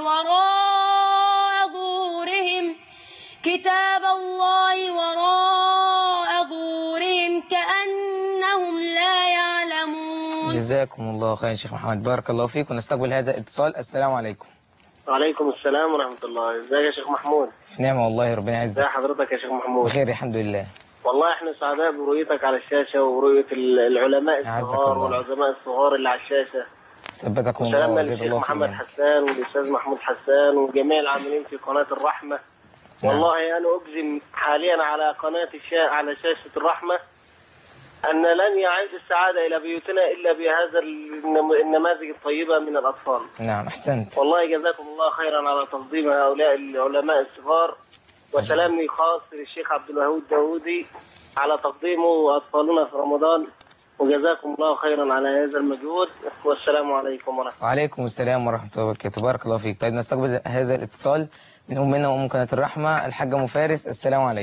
وراء ظهورهم كأنهم لا يعلمون. جزاكم الله خيرا شيخ محمد. بارك الله فيك. ونستقبل هذا الاتصال. السلام عليكم. وعليكم السلام ورحمة الله. ازيك يا شيخ محمود؟ في نعمة والله ربنا يعزك. ازي حضرتك يا شيخ محمود؟ بخير الحمد لله. والله احنا سعداء برؤيتك على الشاشة ورؤية العلماء الصغار والعظماء الصغار اللي على الشاشة. ثبتكم الله وزاد الله محمد حسان والأستاذ محمود حسان وجميع العاملين في قناة الرحمة. والله أنا أجزم حاليا على على شاشة الرحمة أن لن يعيد السعادة إلى بيوتنا إلا بهذا النماذج الطيبة من الأطفال. نعم أحسنت. والله جزاكم الله خيرا على تنظيم هؤلاء العلماء الصغار. وسلامي خاص للشيخ عبد الوهاب الداودي على تقديمه أطفالنا في رمضان. وجزاكم الله خيرا على هذا المجهود. والسلام عليكم ورحمة الله. وعليكم السلام ورحمة الله وبركاته. بارك الله فيك. طيب نستقبل هذا الاتصال من أمنا وأم قناة الرحمة الحاجة أم فارس. السلام عليكم.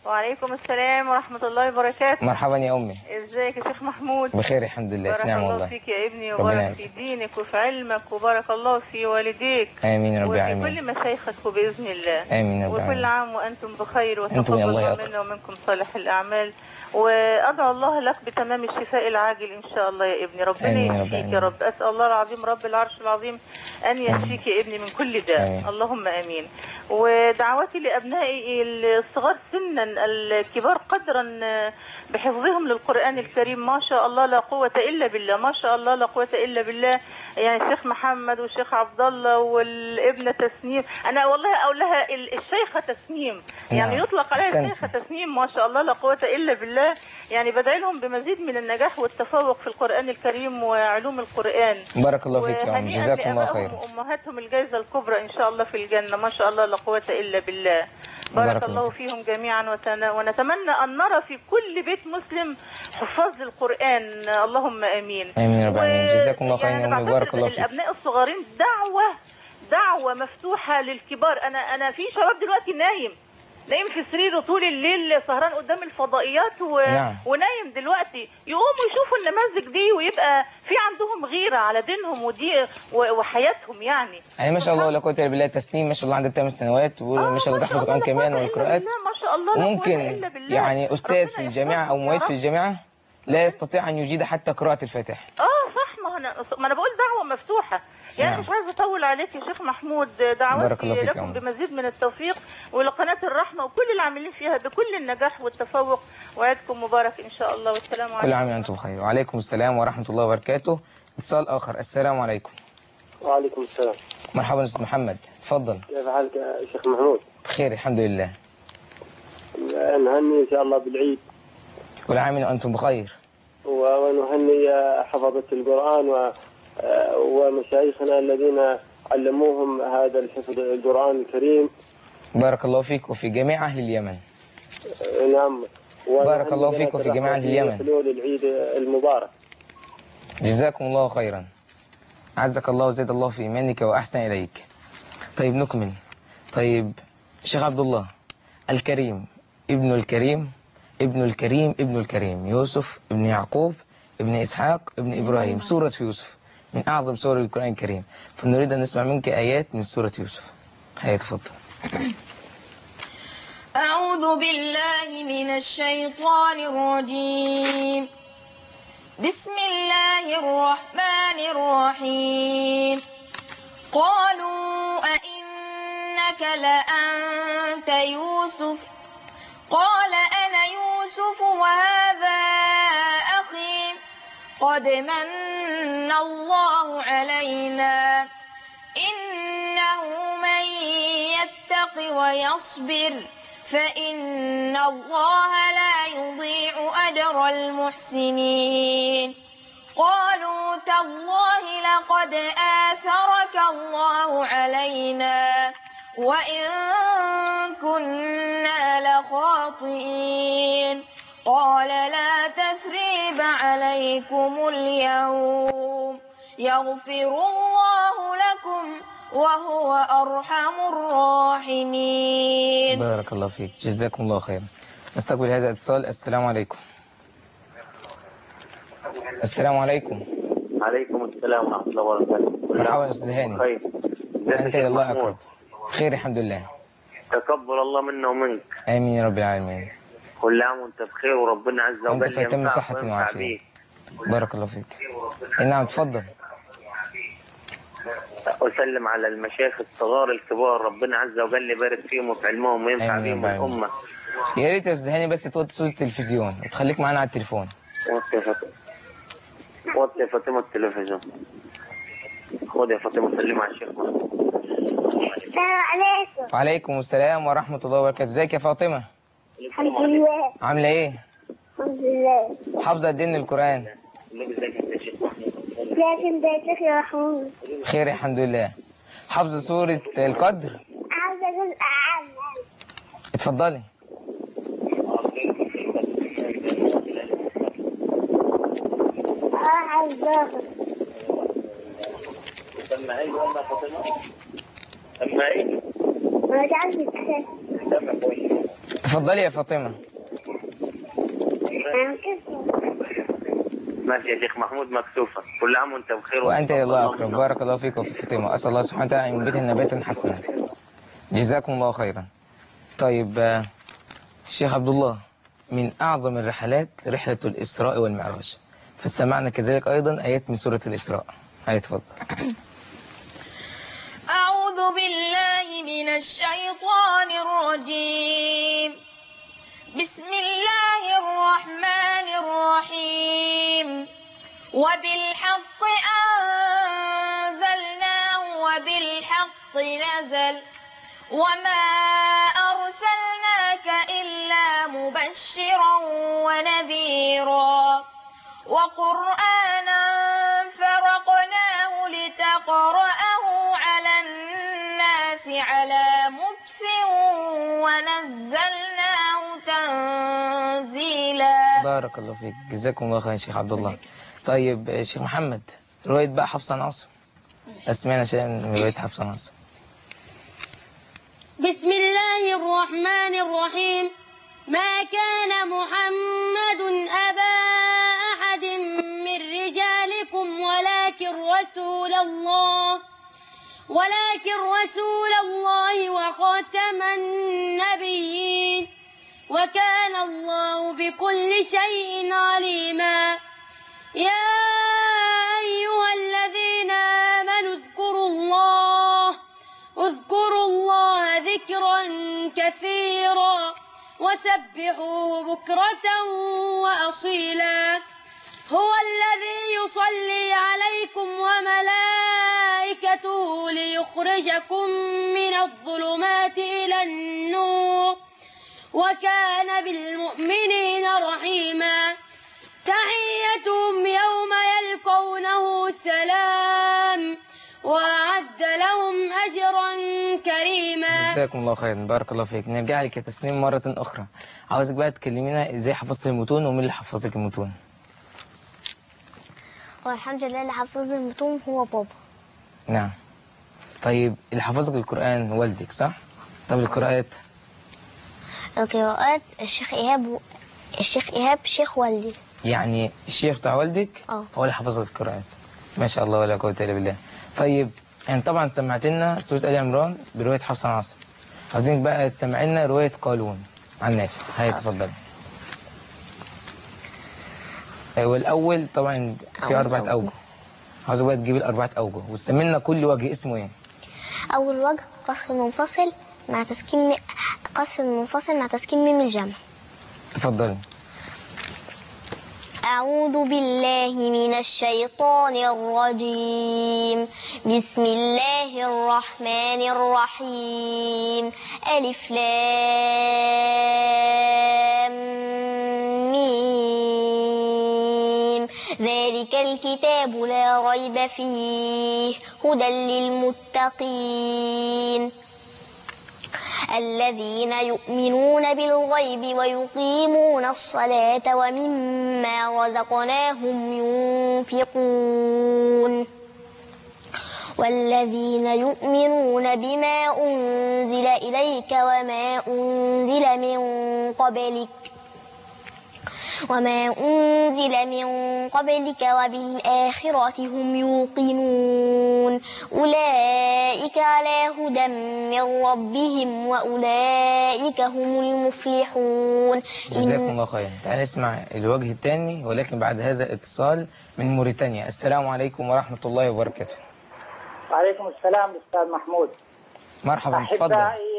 وعليكم السلام ورحمة الله وبركاته. مرحبا يا أمي. ازيك يا شيخ محمود؟ بخير الحمد لله، في نعم والله. بارك الله فيك يا ابني، وبارك في دينك وفي علمك، وبارك الله في والديك. آمين يا رب العالمين. وفي كل مشايخك بإذن الله. آمين يا رب وكل عام وأنتم بخير، أنتم يا الله وتقبل منا ومنكم صالح الأعمال. وأدعو الله لك بتمام الشفاء العاجل إن شاء الله يا ابني. ربنا يشفيك يا رب. أسأل الله العظيم رب العرش العظيم أن يشفيك يا ابني من كل داء. اللهم آمين. ودعواتي لأبنائي الصغار سنا الكبار قدرا بحفظهم للقرآن الكريم، ما شاء الله لا قوة إلا بالله، ما شاء الله لا قوة إلا بالله. يعني الشيخ محمد والشيخ عبد الله والابنة تسنيم، أنا والله أقول لها الشيخة تسنيم، يعني يطلق عليها الشيخة تسنيم، ما شاء الله لا قوة إلا بالله. يعني بدعي لهم بمزيد من النجاح والتفوق في القرآن الكريم وعلوم القرآن. بارك الله فيك يا أم، جزاكم الله خير. وأمهاتهم الجائزة الكبرى إن شاء الله في الجنة، ما شاء الله لا قوة إلا بالله. بارك الله فيهم جميعا، ونتمنى أن نرى في كل بيت مسلم حفاظ للقرآن، اللهم آمين. آمين يا رب العالمين. جزاكم الله خير يا أمي، بارك الله فيك. الأبناء الصغارين دعوة مفتوحة للكبار. أنا في شباب دلوقتي نايم في سريره طول الليل سهران قدام الفضائيات ونايم دلوقتي، يقوموا يشوفوا النماذج دي ويبقى في عندهم غيرة على دينهم ودي وحياتهم. يعني ما شاء الله لا قوة إلا بالله. تسنيم ما شاء الله عندها 8 سنوات، وما شاء الله تحفظ القرآن كمان والقراءات. ما شاء الله. وممكن يعني أستاذ في الجامعة أو معيد في الجامعة لا يستطيع أن يجيد حتى قراءة الفاتحة. صح. ما أنا بقول دعوة مفتوحة. يعني مش عايزه اطول عليك يا شيخ محمود. دعواتي لكم بمزيد من التوفيق، ولقناه الرحمه وكل العاملين فيها بكل النجاح والتفوق، وعيدكم مبارك ان شاء الله، والسلام عليكم. كل عام وانتم بخير. وعليكم السلام ورحمه الله وبركاته. اتصال اخر. السلام عليكم. وعليكم السلام. مرحبا استاذ محمد، اتفضل. كيف حالك يا شيخ محمود؟ بخير الحمد لله. نهني ان شاء الله بالعيد. كل عام وانتم بخير. ونهني حفظة القرآن ومشايخنا الذين علموهم هذا الحفظ القرآن الكريم. بارك الله فيك وفي جميع أهل اليمن. نعم. بارك الله فيك وفي جميع أهل اليمن. حلول العيد المبارك. جزاكم الله خيرا. عزك الله وزاد الله في إيمانك وأحسن إليك. طيب نكمل. طيب شيخ عبد الله، الكريم ابن الكريم ابن الكريم ابن الكريم، يوسف ابن يعقوب ابن إسحاق ابن إبراهيم، سورة يوسف من أعظم سور القرآن الكريم، فنريد أن نسمع منك آيات من سورة يوسف. هيا تفضل. أعوذ بالله من الشيطان الرجيم. بسم الله الرحمن الرحيم. قالوا أئنك لأنت يوسف؟ قال أنا يوسف وهذا أخي قد من الله علينا إنه من يتق ويصبر فإن الله لا يضيع أجر المحسنين. قالوا تالله لقد آثرك الله علينا وإن كنا لخاطئين. قال لا تثريب عليكم اليوم يغفر الله لكم وهو أرحم الراحمين. بارك الله فيك، جزاكم الله خيرا. نستقبل هذا الاتصال. السلام عليكم. السلام عليكم. عليكم السلام ورحمة الله وبركاته. مرحبا أستاذ هاني. خير. أنت يا الله أكرم. خير الحمد لله. تقبل الله منا ومنك. آمين يا رب العالمين. كل عام وأنت بخير وربنا عز وجل وأنت في أتم صحة وعافية. بارك الله فيك. نعم تفضل. وسلم على المشايخ الصغار الكبار، ربنا عز وجل يبارك فيهم وفي علمهم وينفع بهم الأمة. يا ريت يا أستاذ هاني بس توطي صوت التلفزيون وتخليك معانا على التليفون. وطي يا فاطمة التلفزيون. خد يا فاطمة سلمي على الشيخ محمود. السلام عليكم. وعليكم السلام ورحمة الله وبركاته. ازيك يا فاطمة؟ الحمد لله. عاملة ايه؟ الحمد لله. حافظة قد ايه من القرآن؟ لكن ده شيخ يا محمود. بخير الحمد لله. حافظة سورة القدر؟ عاوزة جزء عام. اتفضلي. عاوزة. سمعي والله فاطمة. سمعي. ما تعرفي الكتاب. تفضلي يا فاطمة. ماشي يا شيخ محمود، مكسوفة. كل عام وانت بخير. وأنت يا الله أكرم. بارك الله فيك وفي فاطمة. أسأل الله سبحانه وتعالى أن ينبتها نباتا حسنا. جزاكم الله خيرا. طيب الشيخ عبد الله، من أعظم الرحلات رحلة الإسراء والمعراج، فسمعنا كذلك أيضا آيات من سورة الإسراء. هيا تفضل. أعوذ بالله من الشيطان الرجيم. بسم الله الرحمن الرحيم. وبالحق أنزلناه وبالحق نزل وما أرسلناك إلا مبشرا ونذيرا وقرآنا فرقناه لتقرأه على الناس على مكث ونزلناه تنزيلا. بارك الله فيك. جزاكم الله خير يا شيخ عبد الله. طيب شيخ محمد، رواية بقى حفص عن عاصم، أسمعنا شيئا من رواية حفص عن عاصم. بسم الله الرحمن الرحيم. ما كان محمد أبا أحد من رجالكم ولكن رسول الله وخاتم النبيين وكان الله بكل شيء عليما. يا أيها الذين آمنوا اذكروا الله ذكرا كثيرا وسبحوه بكرة وأصيلا. هو الذي يصلي عليكم وملائكته ليخرجكم من الظلمات إلى النور وكان بالمؤمنين رحيما. تحيتهم يوم يلقونه سلام وأعد لهم أجرا كريما. جزاكم الله خيرا. بارك الله فيك. نرجع لك يا تسنيم مرة أخرى. عاوزك بقى تكلمينا إزاي حفظت المتون ومين اللي حفظك المتون؟ والحمد لله اللي حفظ المتون هو بابا. نعم. طيب اللي حفظك القرآن والدك صح؟ طب القراءات؟ القراءات الشيخ إيهاب شيخ والدي. يعني الشيخ بتاع والدك هو اللي حفظك القراءات. ما شاء الله ولا قوة إلا بالله. طيب يعني طبعا سمعت لنا سورة آل عمران برواية حفص عن عاصم، عاوزينك بقى تسمع لنا رواية قالون عن نافع. هيا تفضل. والأول طبعا في 4 أوجه، عاوزك بقى تجيب ال4 أوجه وتسمي لنا كل وجه اسمه ايه؟ أول وجه قصر منفصل مع تسكين ميم الجمع. تفضل. أعوذ بالله من الشيطان الرجيم. بسم الله الرحمن الرحيم. ألف لام ميم. ذلك الكتاب لا ريب فيه هدى للمتقين الذين يؤمنون بالغيب ويقيمون الصلاة ومما رزقناهم ينفقون والذين يؤمنون بما أنزل إليك وما أنزل من قبلك وبالآخرة هم يوقنون أولئك على هدى من ربهم وأولئك هم المفلحون. جزاكم الله خيرا. تعالى نسمع الوجه الثاني ولكن بعد هذا الاتصال من موريتانيا. السلام عليكم ورحمة الله وبركاته. وعليكم السلام أستاذ محمود. مرحبا. تفضل.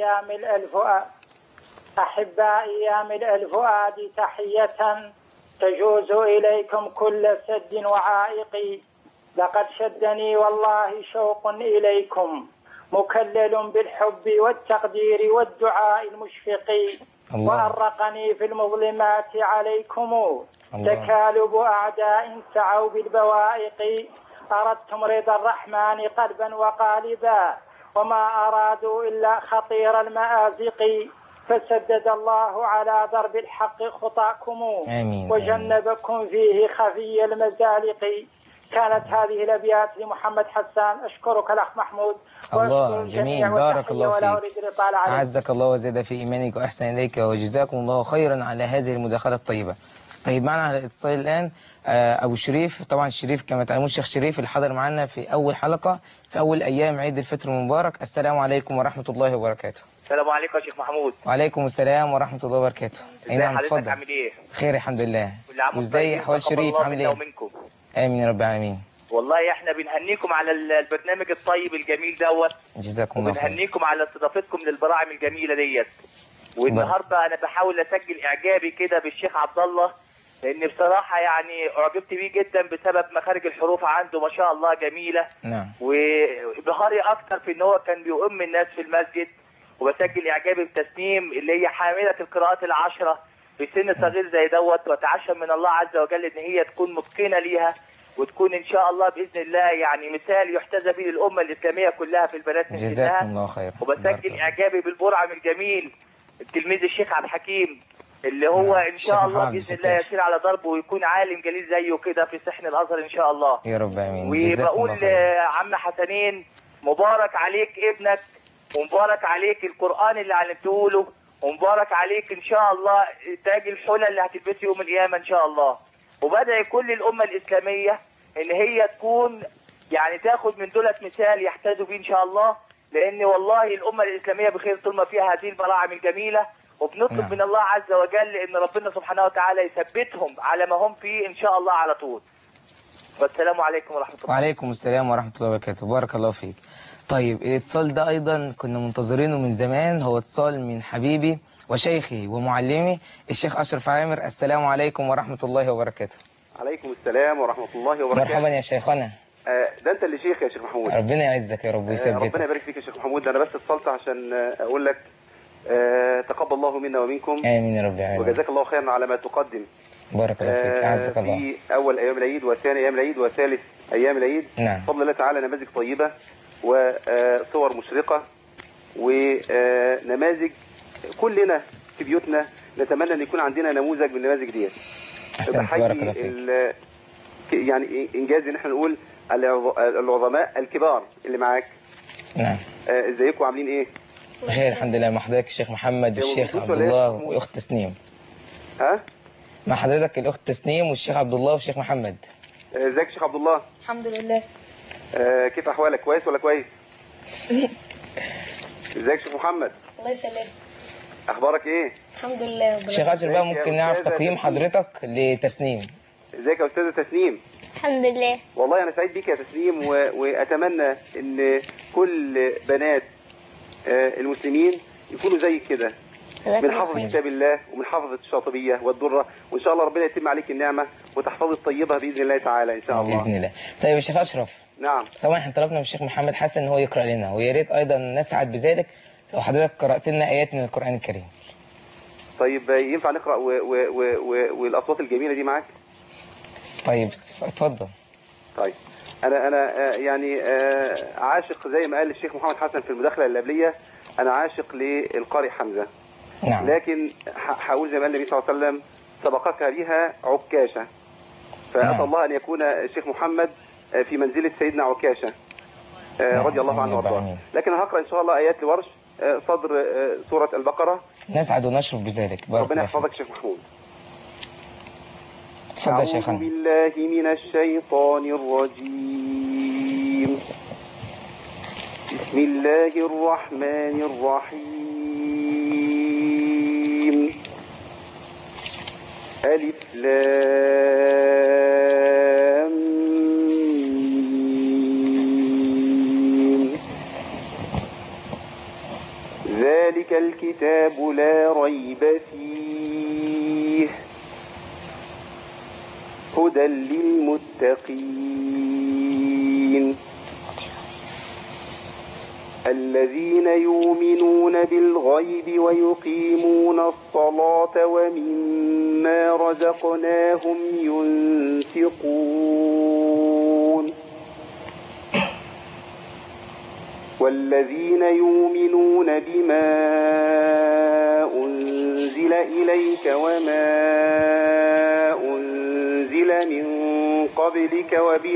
أحبائي يا ملء الفؤاد تحية تجوز إليكم كل سد وعائق. لقد شدني والله شوق إليكم مكلل بالحب والتقدير والدعاء المشفق. وأرقني في المظلمات عليكم تكالب أعداء سعوا بالبوائق. أردتم رضا الرحمن قلبا وقالبا وما أرادوا إلا خطير المآزق. فسدد الله على ضرب الحق خطاكم آمين. وجنبكم فيه خفي المزالق. كانت هذه الأبيات لمحمد حسان. أشكرك الأخ محمود. الله جميل، بارك الله فيك، أعزك الله وزاد في إيمانك وأحسن إليك، وجزاكم الله خيرا على هذه المداخلة الطيبة. طيب معنا على الاتصال الآن أبو شريف. طبعا الشريف كما تعلمون الشيخ شريف اللي حضر معنا في أول حلقة في أول أيام عيد الفطر المبارك. السلام عليكم ورحمة الله وبركاته. السلام عليكم يا شيخ محمود. وعليكم السلام ورحمة الله وبركاته. نعم اتفضل. عامل ايه؟ خير الحمد لله. وازاي احوال شريف عامل ايه؟ امين يا رب العالمين. والله احنا بنهنيكم على البرنامج الطيب الجميل دوت. جزاكم الله خير. وبنهنيكم على استضافتكم للبراعم الجميله ديت. والنهارده انا بحاول اسجل اعجابي كده بالشيخ عبد الله، لان بصراحه يعني اعجبت بيه جدا بسبب مخارج الحروف عنده ما شاء الله جميله. نعم. وبهاري اكتر في ان هو كان بيؤم الناس في المسجد. وبسجل اعجابي بتسنيم اللي هي حامله القراءات العشره في سن صغير زي دوت، واتعشم من الله عز وجل ان هي تكون متقنه ليها، وتكون ان شاء الله باذن الله يعني مثال يحتذى به للامه الاسلاميه كلها في البنات من جزاكم الله خير. وبسجل اعجابي بالبرعم الجميل التلميذ الشيخ عبد الحكيم اللي هو ان شاء الله باذن الله يسير على ضربه ويكون عالم جليل زيه كده في صحن الازهر ان شاء الله يا رب امين. وبقول عم حسنين مبارك عليك ابنك، ومبارك عليك القرآن اللي علمته له، ومبارك عليك إن شاء الله تاج الحلى اللي هتلبسه يوم القيامة إن شاء الله. وبدأ كل الأمة الإسلامية إن هي تكون يعني تاخد من دولة مثال يحتذوا بيه إن شاء الله، لأن والله الأمة الإسلامية بخير طول ما فيها هذه البراعم الجميلة. وبنطلب من الله عز وجل إن ربنا سبحانه وتعالى يثبتهم على ما هم فيه إن شاء الله على طول. والسلام عليكم ورحمة الله. وعليكم السلام ورحمة الله وبركاته. بارك الله فيك. طيب الاتصال ده أيضا كنا منتظرينه من زمان، هو اتصال من حبيبي وشيخي ومعلمي الشيخ أشرف عامر. السلام عليكم ورحمة الله وبركاته. عليكم السلام ورحمة الله وبركاته. مرحبا يا شيخنا. ده أنت اللي شيخ يا شيخ محمود. ربنا يعزك يا رب ويثبتك. ربنا يبارك فيك يا شيخ محمود. أنا بس اتصلت عشان أقول لك تقبل الله منا ومنكم. آمين يا رب العالمين. وجزاك الله خيرا على ما تقدم. بارك الله فيك. أعزك الله. في أول أيام العيد وثاني أيام العيد وثالث أيام العيد. نعم. بفضل الله تعالى نماذج طيبة وصور مشرقة ونماذج كلنا في بيوتنا نتمنى أن يكون عندنا نموذج من النماذج دي. أحسنت بارك الله فيك. يعني إنجاز إن احنا نقول العظماء الكبار اللي معاك. نعم. ازيكم عاملين ايه؟ بخير الحمد لله. مع حضرتك الشيخ محمد والشيخ عبد الله واخت تسنيم. ها؟ مع حضرتك الاخت تسنيم والشيخ عبد الله والشيخ محمد. ازيك يا شيخ عبد الله؟ الحمد لله. كيف احوالك؟ كويس ولا كويس؟ ازيك يا شيخ محمد؟ الله يسلمك. اخبارك ايه؟ الحمد لله. شيخ أشرف بقى ممكن نعرف تقييم حضرتك لتسنيم؟ ازيك يا استاذه تسنيم؟ الحمد لله. والله انا سعيد بيك يا تسنيم واتمنى ان كل بنات المسلمين يكونوا زيك كده من حفظ كتاب الله ومن حفظة الشاطبية والدرة، وإن شاء الله ربنا يتم عليك النعمة وتحفظ الطيبة بإذن الله تعالى إن شاء الله. بإذن الله. طيب يا شيخ أشرف. نعم. طبعا احنا طلبنا من الشيخ محمد حسن إن هو يقرأ لنا، ويا ريت أيضا نسعد بذلك لو حضرتك قرأت لنا آيات من القرآن الكريم. طيب ينفع نقرأ والأصوات الجميلة دي معاك؟ طيب اتفضل. طيب أنا يعني عاشق زي ما قال الشيخ محمد حسن في المداخلة اللي قبلية، أنا عاشق للقارئ حمزة. نعم. لكن هقول زي ما قال النبي صلى الله عليه وسلم سبقك بها عكاشة، فأسأل الله أن يكون الشيخ محمد في منزلة سيدنا عكاشة رضي الله عنه وارضاه. لكن هقرأ إن شاء الله آيات لورش صدر سورة البقرة. نسعد ونشرف بذلك. ربنا يحفظك شيخ محمود. تفضل شيخنا. أعوذ بالله من الشيطان الرجيم. بسم الله الرحمن الرحيم. ألف لام ميم. ذلك الكتاب لا ريب فيه هدى للمتقين الذين يؤمنون بالغيب ويقيمون الصلاة ومما رزقناهم ينفقون والذين يؤمنون بما أنزل إليك وما أنزل من قبلك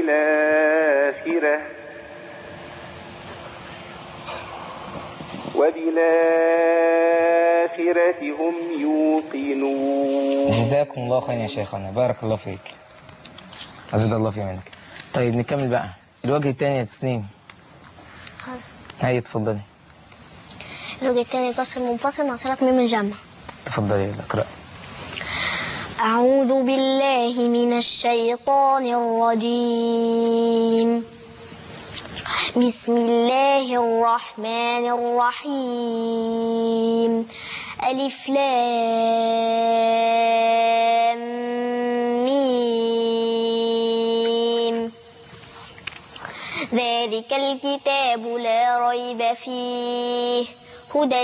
وبالآخرة هم يوقنون. جزاكم الله خيرا يا شيخنا، بارك الله فيك، أزيد الله في منك. طيب نكمل بقى الوجه الثاني يا تسنيم. هيا اتفضلي. الوجه الثاني قصر منفصل مع صلة ميم الجمع. تفضلي اقرأ. أعوذ بالله من الشيطان الرجيم. بسم الله الرحمن الرحيم. ألف لام ميم. ذلك الكتاب لا ريب فيه هدى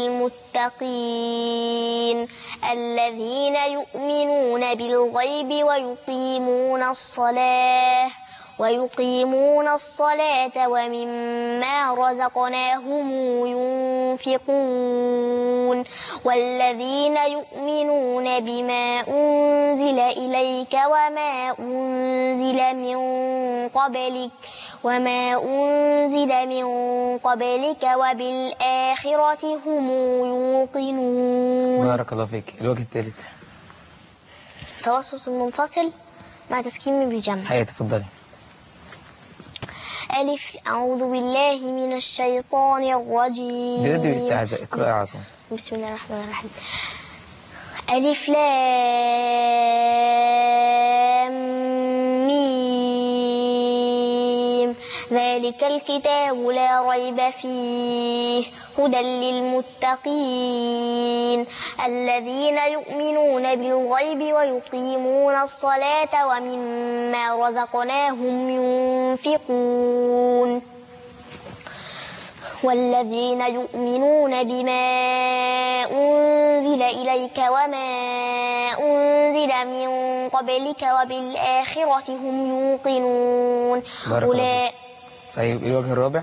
للمتقين الذين يؤمنون بالغيب ويقيمون الصلاة ومما رزقناهم ينفقون والذين يؤمنون بما أنزل إليك وما أنزل من قبلك وبالآخرة هم يوقنون. بارك الله فيك. الوجه الثالث توسط المنفصل مع تسكين بالجمع. هيا تفضلي. ألف. أعوذ بالله من الشيطان الرجيم. جدد بالاستعاذة، اقرأي على طول. بسم الله الرحمن الرحيم. ألف لام ميم. ذلك الكتاب لا ريب فيه هدى للمتقين الذين يؤمنون بالغيب ويقيمون الصلاة ومما رزقناهم ينفقون والذين يؤمنون بما أنزل إليك وما أنزل من قبلك وبالآخرة هم يوقنون. طيب الوجه الرابع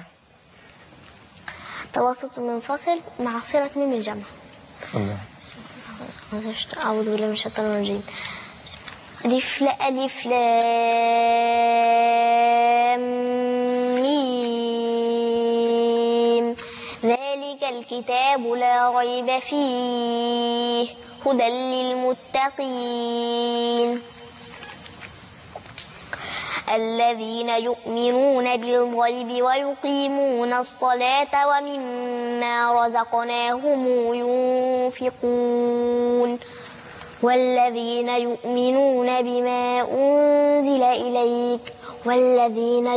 توسط منفصل مع صلة ميم الجمع. تفضل. أعوذ بالله من الشيطان الرجيم. ألف لام ميم. ذلك الكتاب لا ريب فيه هدى للمتقين الذين يؤمنون بالغيب ويقيمون الصلاة ومما رزقناهم ينفقون والذين يؤمنون بما أنزل إليك وما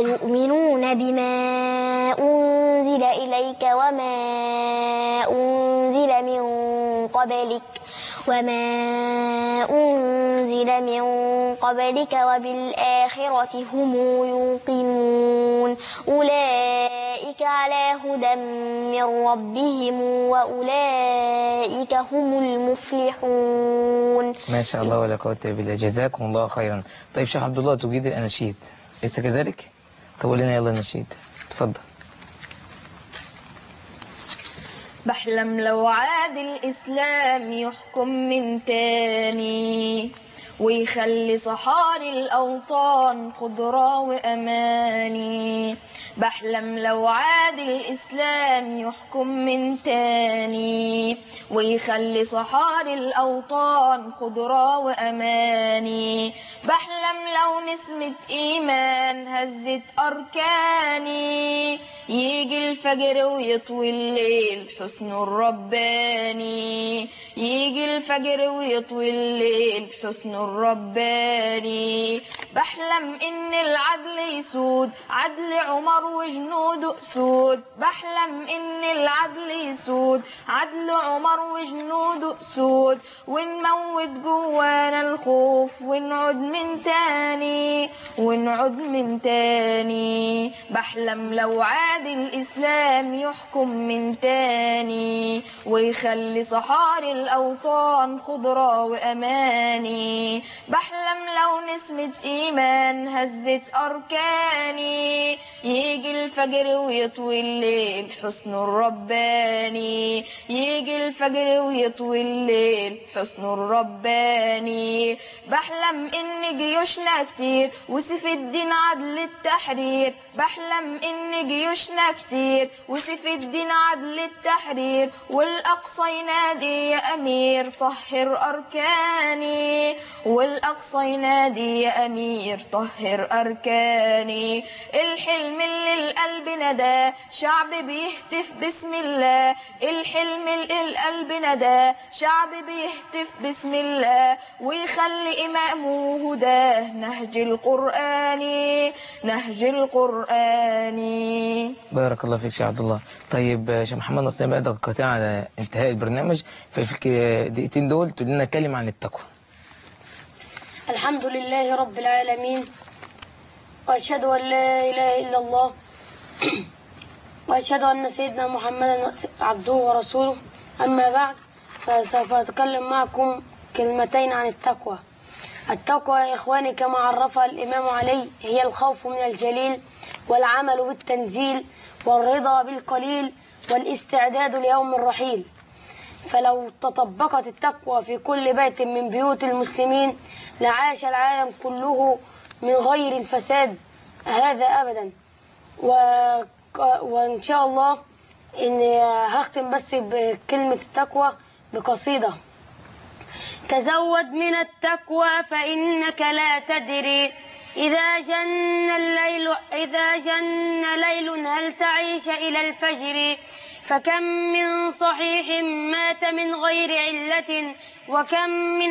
أنزل من قبلك وبالآخرة هم يوقنون أولئك على هدى من ربهم وأولئك هم المفلحون. ما شاء الله ولا قوة إلا بالله، جزاكم الله خيرا. طيب شيخ عبد الله تجيد الأناشيد ليس كذلك؟ طب لنا يلا النشيد، تفضل. بحلم لو عاد الإسلام يحكم من تاني ويخلي صحاري الأوطان خضرة وأماني. بحلم لو عاد الإسلام يحكم من تاني ويخلي صحاري الأوطان خضرة وأماني. بحلم لو نسمة إيمان هزت أركاني يجي الفجر ويطوي الليل حسن الرباني. يجي الفجر ويطوي الليل حسن الرباني. بحلم إن العدل يسود عدل عمر وجنوده أسود. بحلم إن العدل يسود عدل عمر وجنوده أسود ونموت جوانا الخوف ونعود من تاني. بحلم لو عاد الإسلام يحكم من تاني ويخلي صحاري الأوطان خضرة وأماني. بحلم لو نسمة إيمان هزت أركاني يجي الفجر ويطوي الليل حسن الرباني، يجي الفجر ويطوي الليل حسن الرباني. بحلم إن جيوشنا كتير وسيف الدين عدل التحرير، بحلم إن جيوشنا كتير وسيف الدين عدل التحرير، والأقصى ينادي يا أمير طهر أركاني، والأقصى ينادي يا أمير طهر أركاني. الحلم اللي القلب نداه شعب بيهتف بسم الله، الحلم اللي القلب نداه شعب بيهتف بسم الله، ويخلي إمامه هداه نهج القرآني، نهج القرآني. بارك الله فيك شيخ عبد الله. طيب شيخ محمد نصيب بقى دقيقتين على انتهاء البرنامج، ففي الدقيقتين دول تقول لنا كلمة عن التقوى. الحمد لله رب العالمين، وأشهد أن لا إله إلا الله، وأشهد أن سيدنا محمدا عبده ورسوله. أما بعد، فسوف أتكلم معكم كلمتين عن التقوى. التقوى يا إخواني كما عرفها الإمام علي هي الخوف من الجليل، والعمل بالتنزيل، والرضا بالقليل، والاستعداد ليوم الرحيل. فلو تطبقت التقوى في كل بيت من بيوت المسلمين لعاش العالم كله من غير الفساد هذا أبدا. وإن شاء الله إن هختم بس بكلمة التقوى بقصيدة. تزود من التقوى فإنك لا تدري إذا جن ليل هل تعيش إلى الفجر. فكم من صحيح مات من غير علة، وكم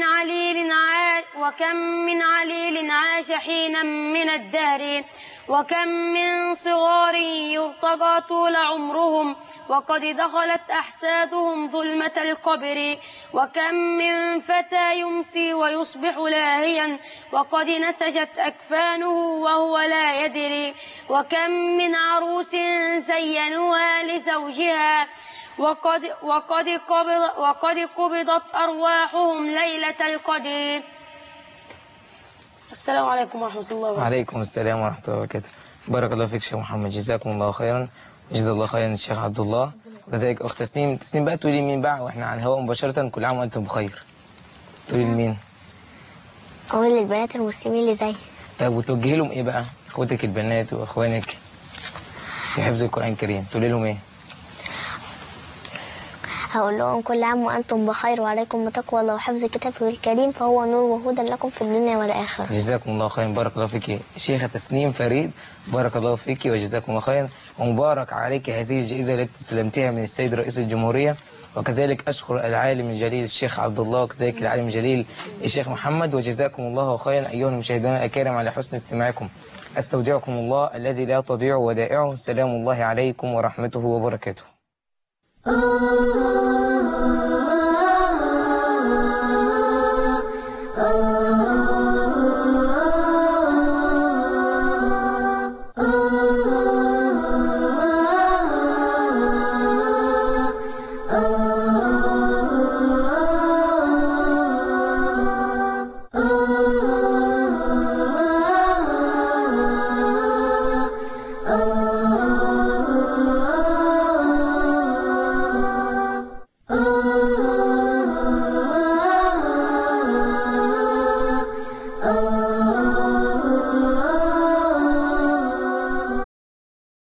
من عليل عاش حينا من الدهر، وكم من صغار يرتقى طول عمرهم وقد دخلت أحسادهم ظلمة القبر، وكم من فتى يمسي ويصبح لاهيا وقد نسجت أكفانه وهو لا يدري، وكم من عروس زينوها لزوجها وقد قبضت أرواحهم ليلة القدر. السلام عليكم ورحمة الله وبركاته. وعليكم السلام ورحمة الله وبركاته. بارك الله فيك شيخ محمد، جزاكم الله خيرا، وجزا الله خيرا الشيخ عبد الله، وكذلك أخت تسنيم. تسنيم بقى تقولي مين بقى وإحنا على الهواء مباشرة، كل عام وأنتم بخير. تقولي لمين؟ أقول للبنات المسلمين اللي زي. طيب وتوجهي لهم إيه بقى؟ إخوتك البنات وإخوانك في حفظ القرآن الكريم، تقولي لهم إيه؟ هقول لهم كل عام وأنتم بخير وعليكم بتقوى الله وحفظ كتابه الكريم فهو نور وهدى لكم في الدنيا والآخرة. جزاكم الله خيرا، بارك الله فيك شيخة تسنيم فريد، بارك الله فيك وجزاكم الله خيرا، ومبارك عليك هذه الجائزة التي استلمتها من السيد رئيس الجمهورية. وكذلك أشكر العالم الجليل الشيخ عبد الله، وكذلك العالم الجليل الشيخ محمد، وجزاكم الله خيرا أيها المشاهدون الأكارم على حسن استماعكم. أستودعكم الله الذي لا تضيع ودائعه. سلام الله عليكم ورحمته وبركاته.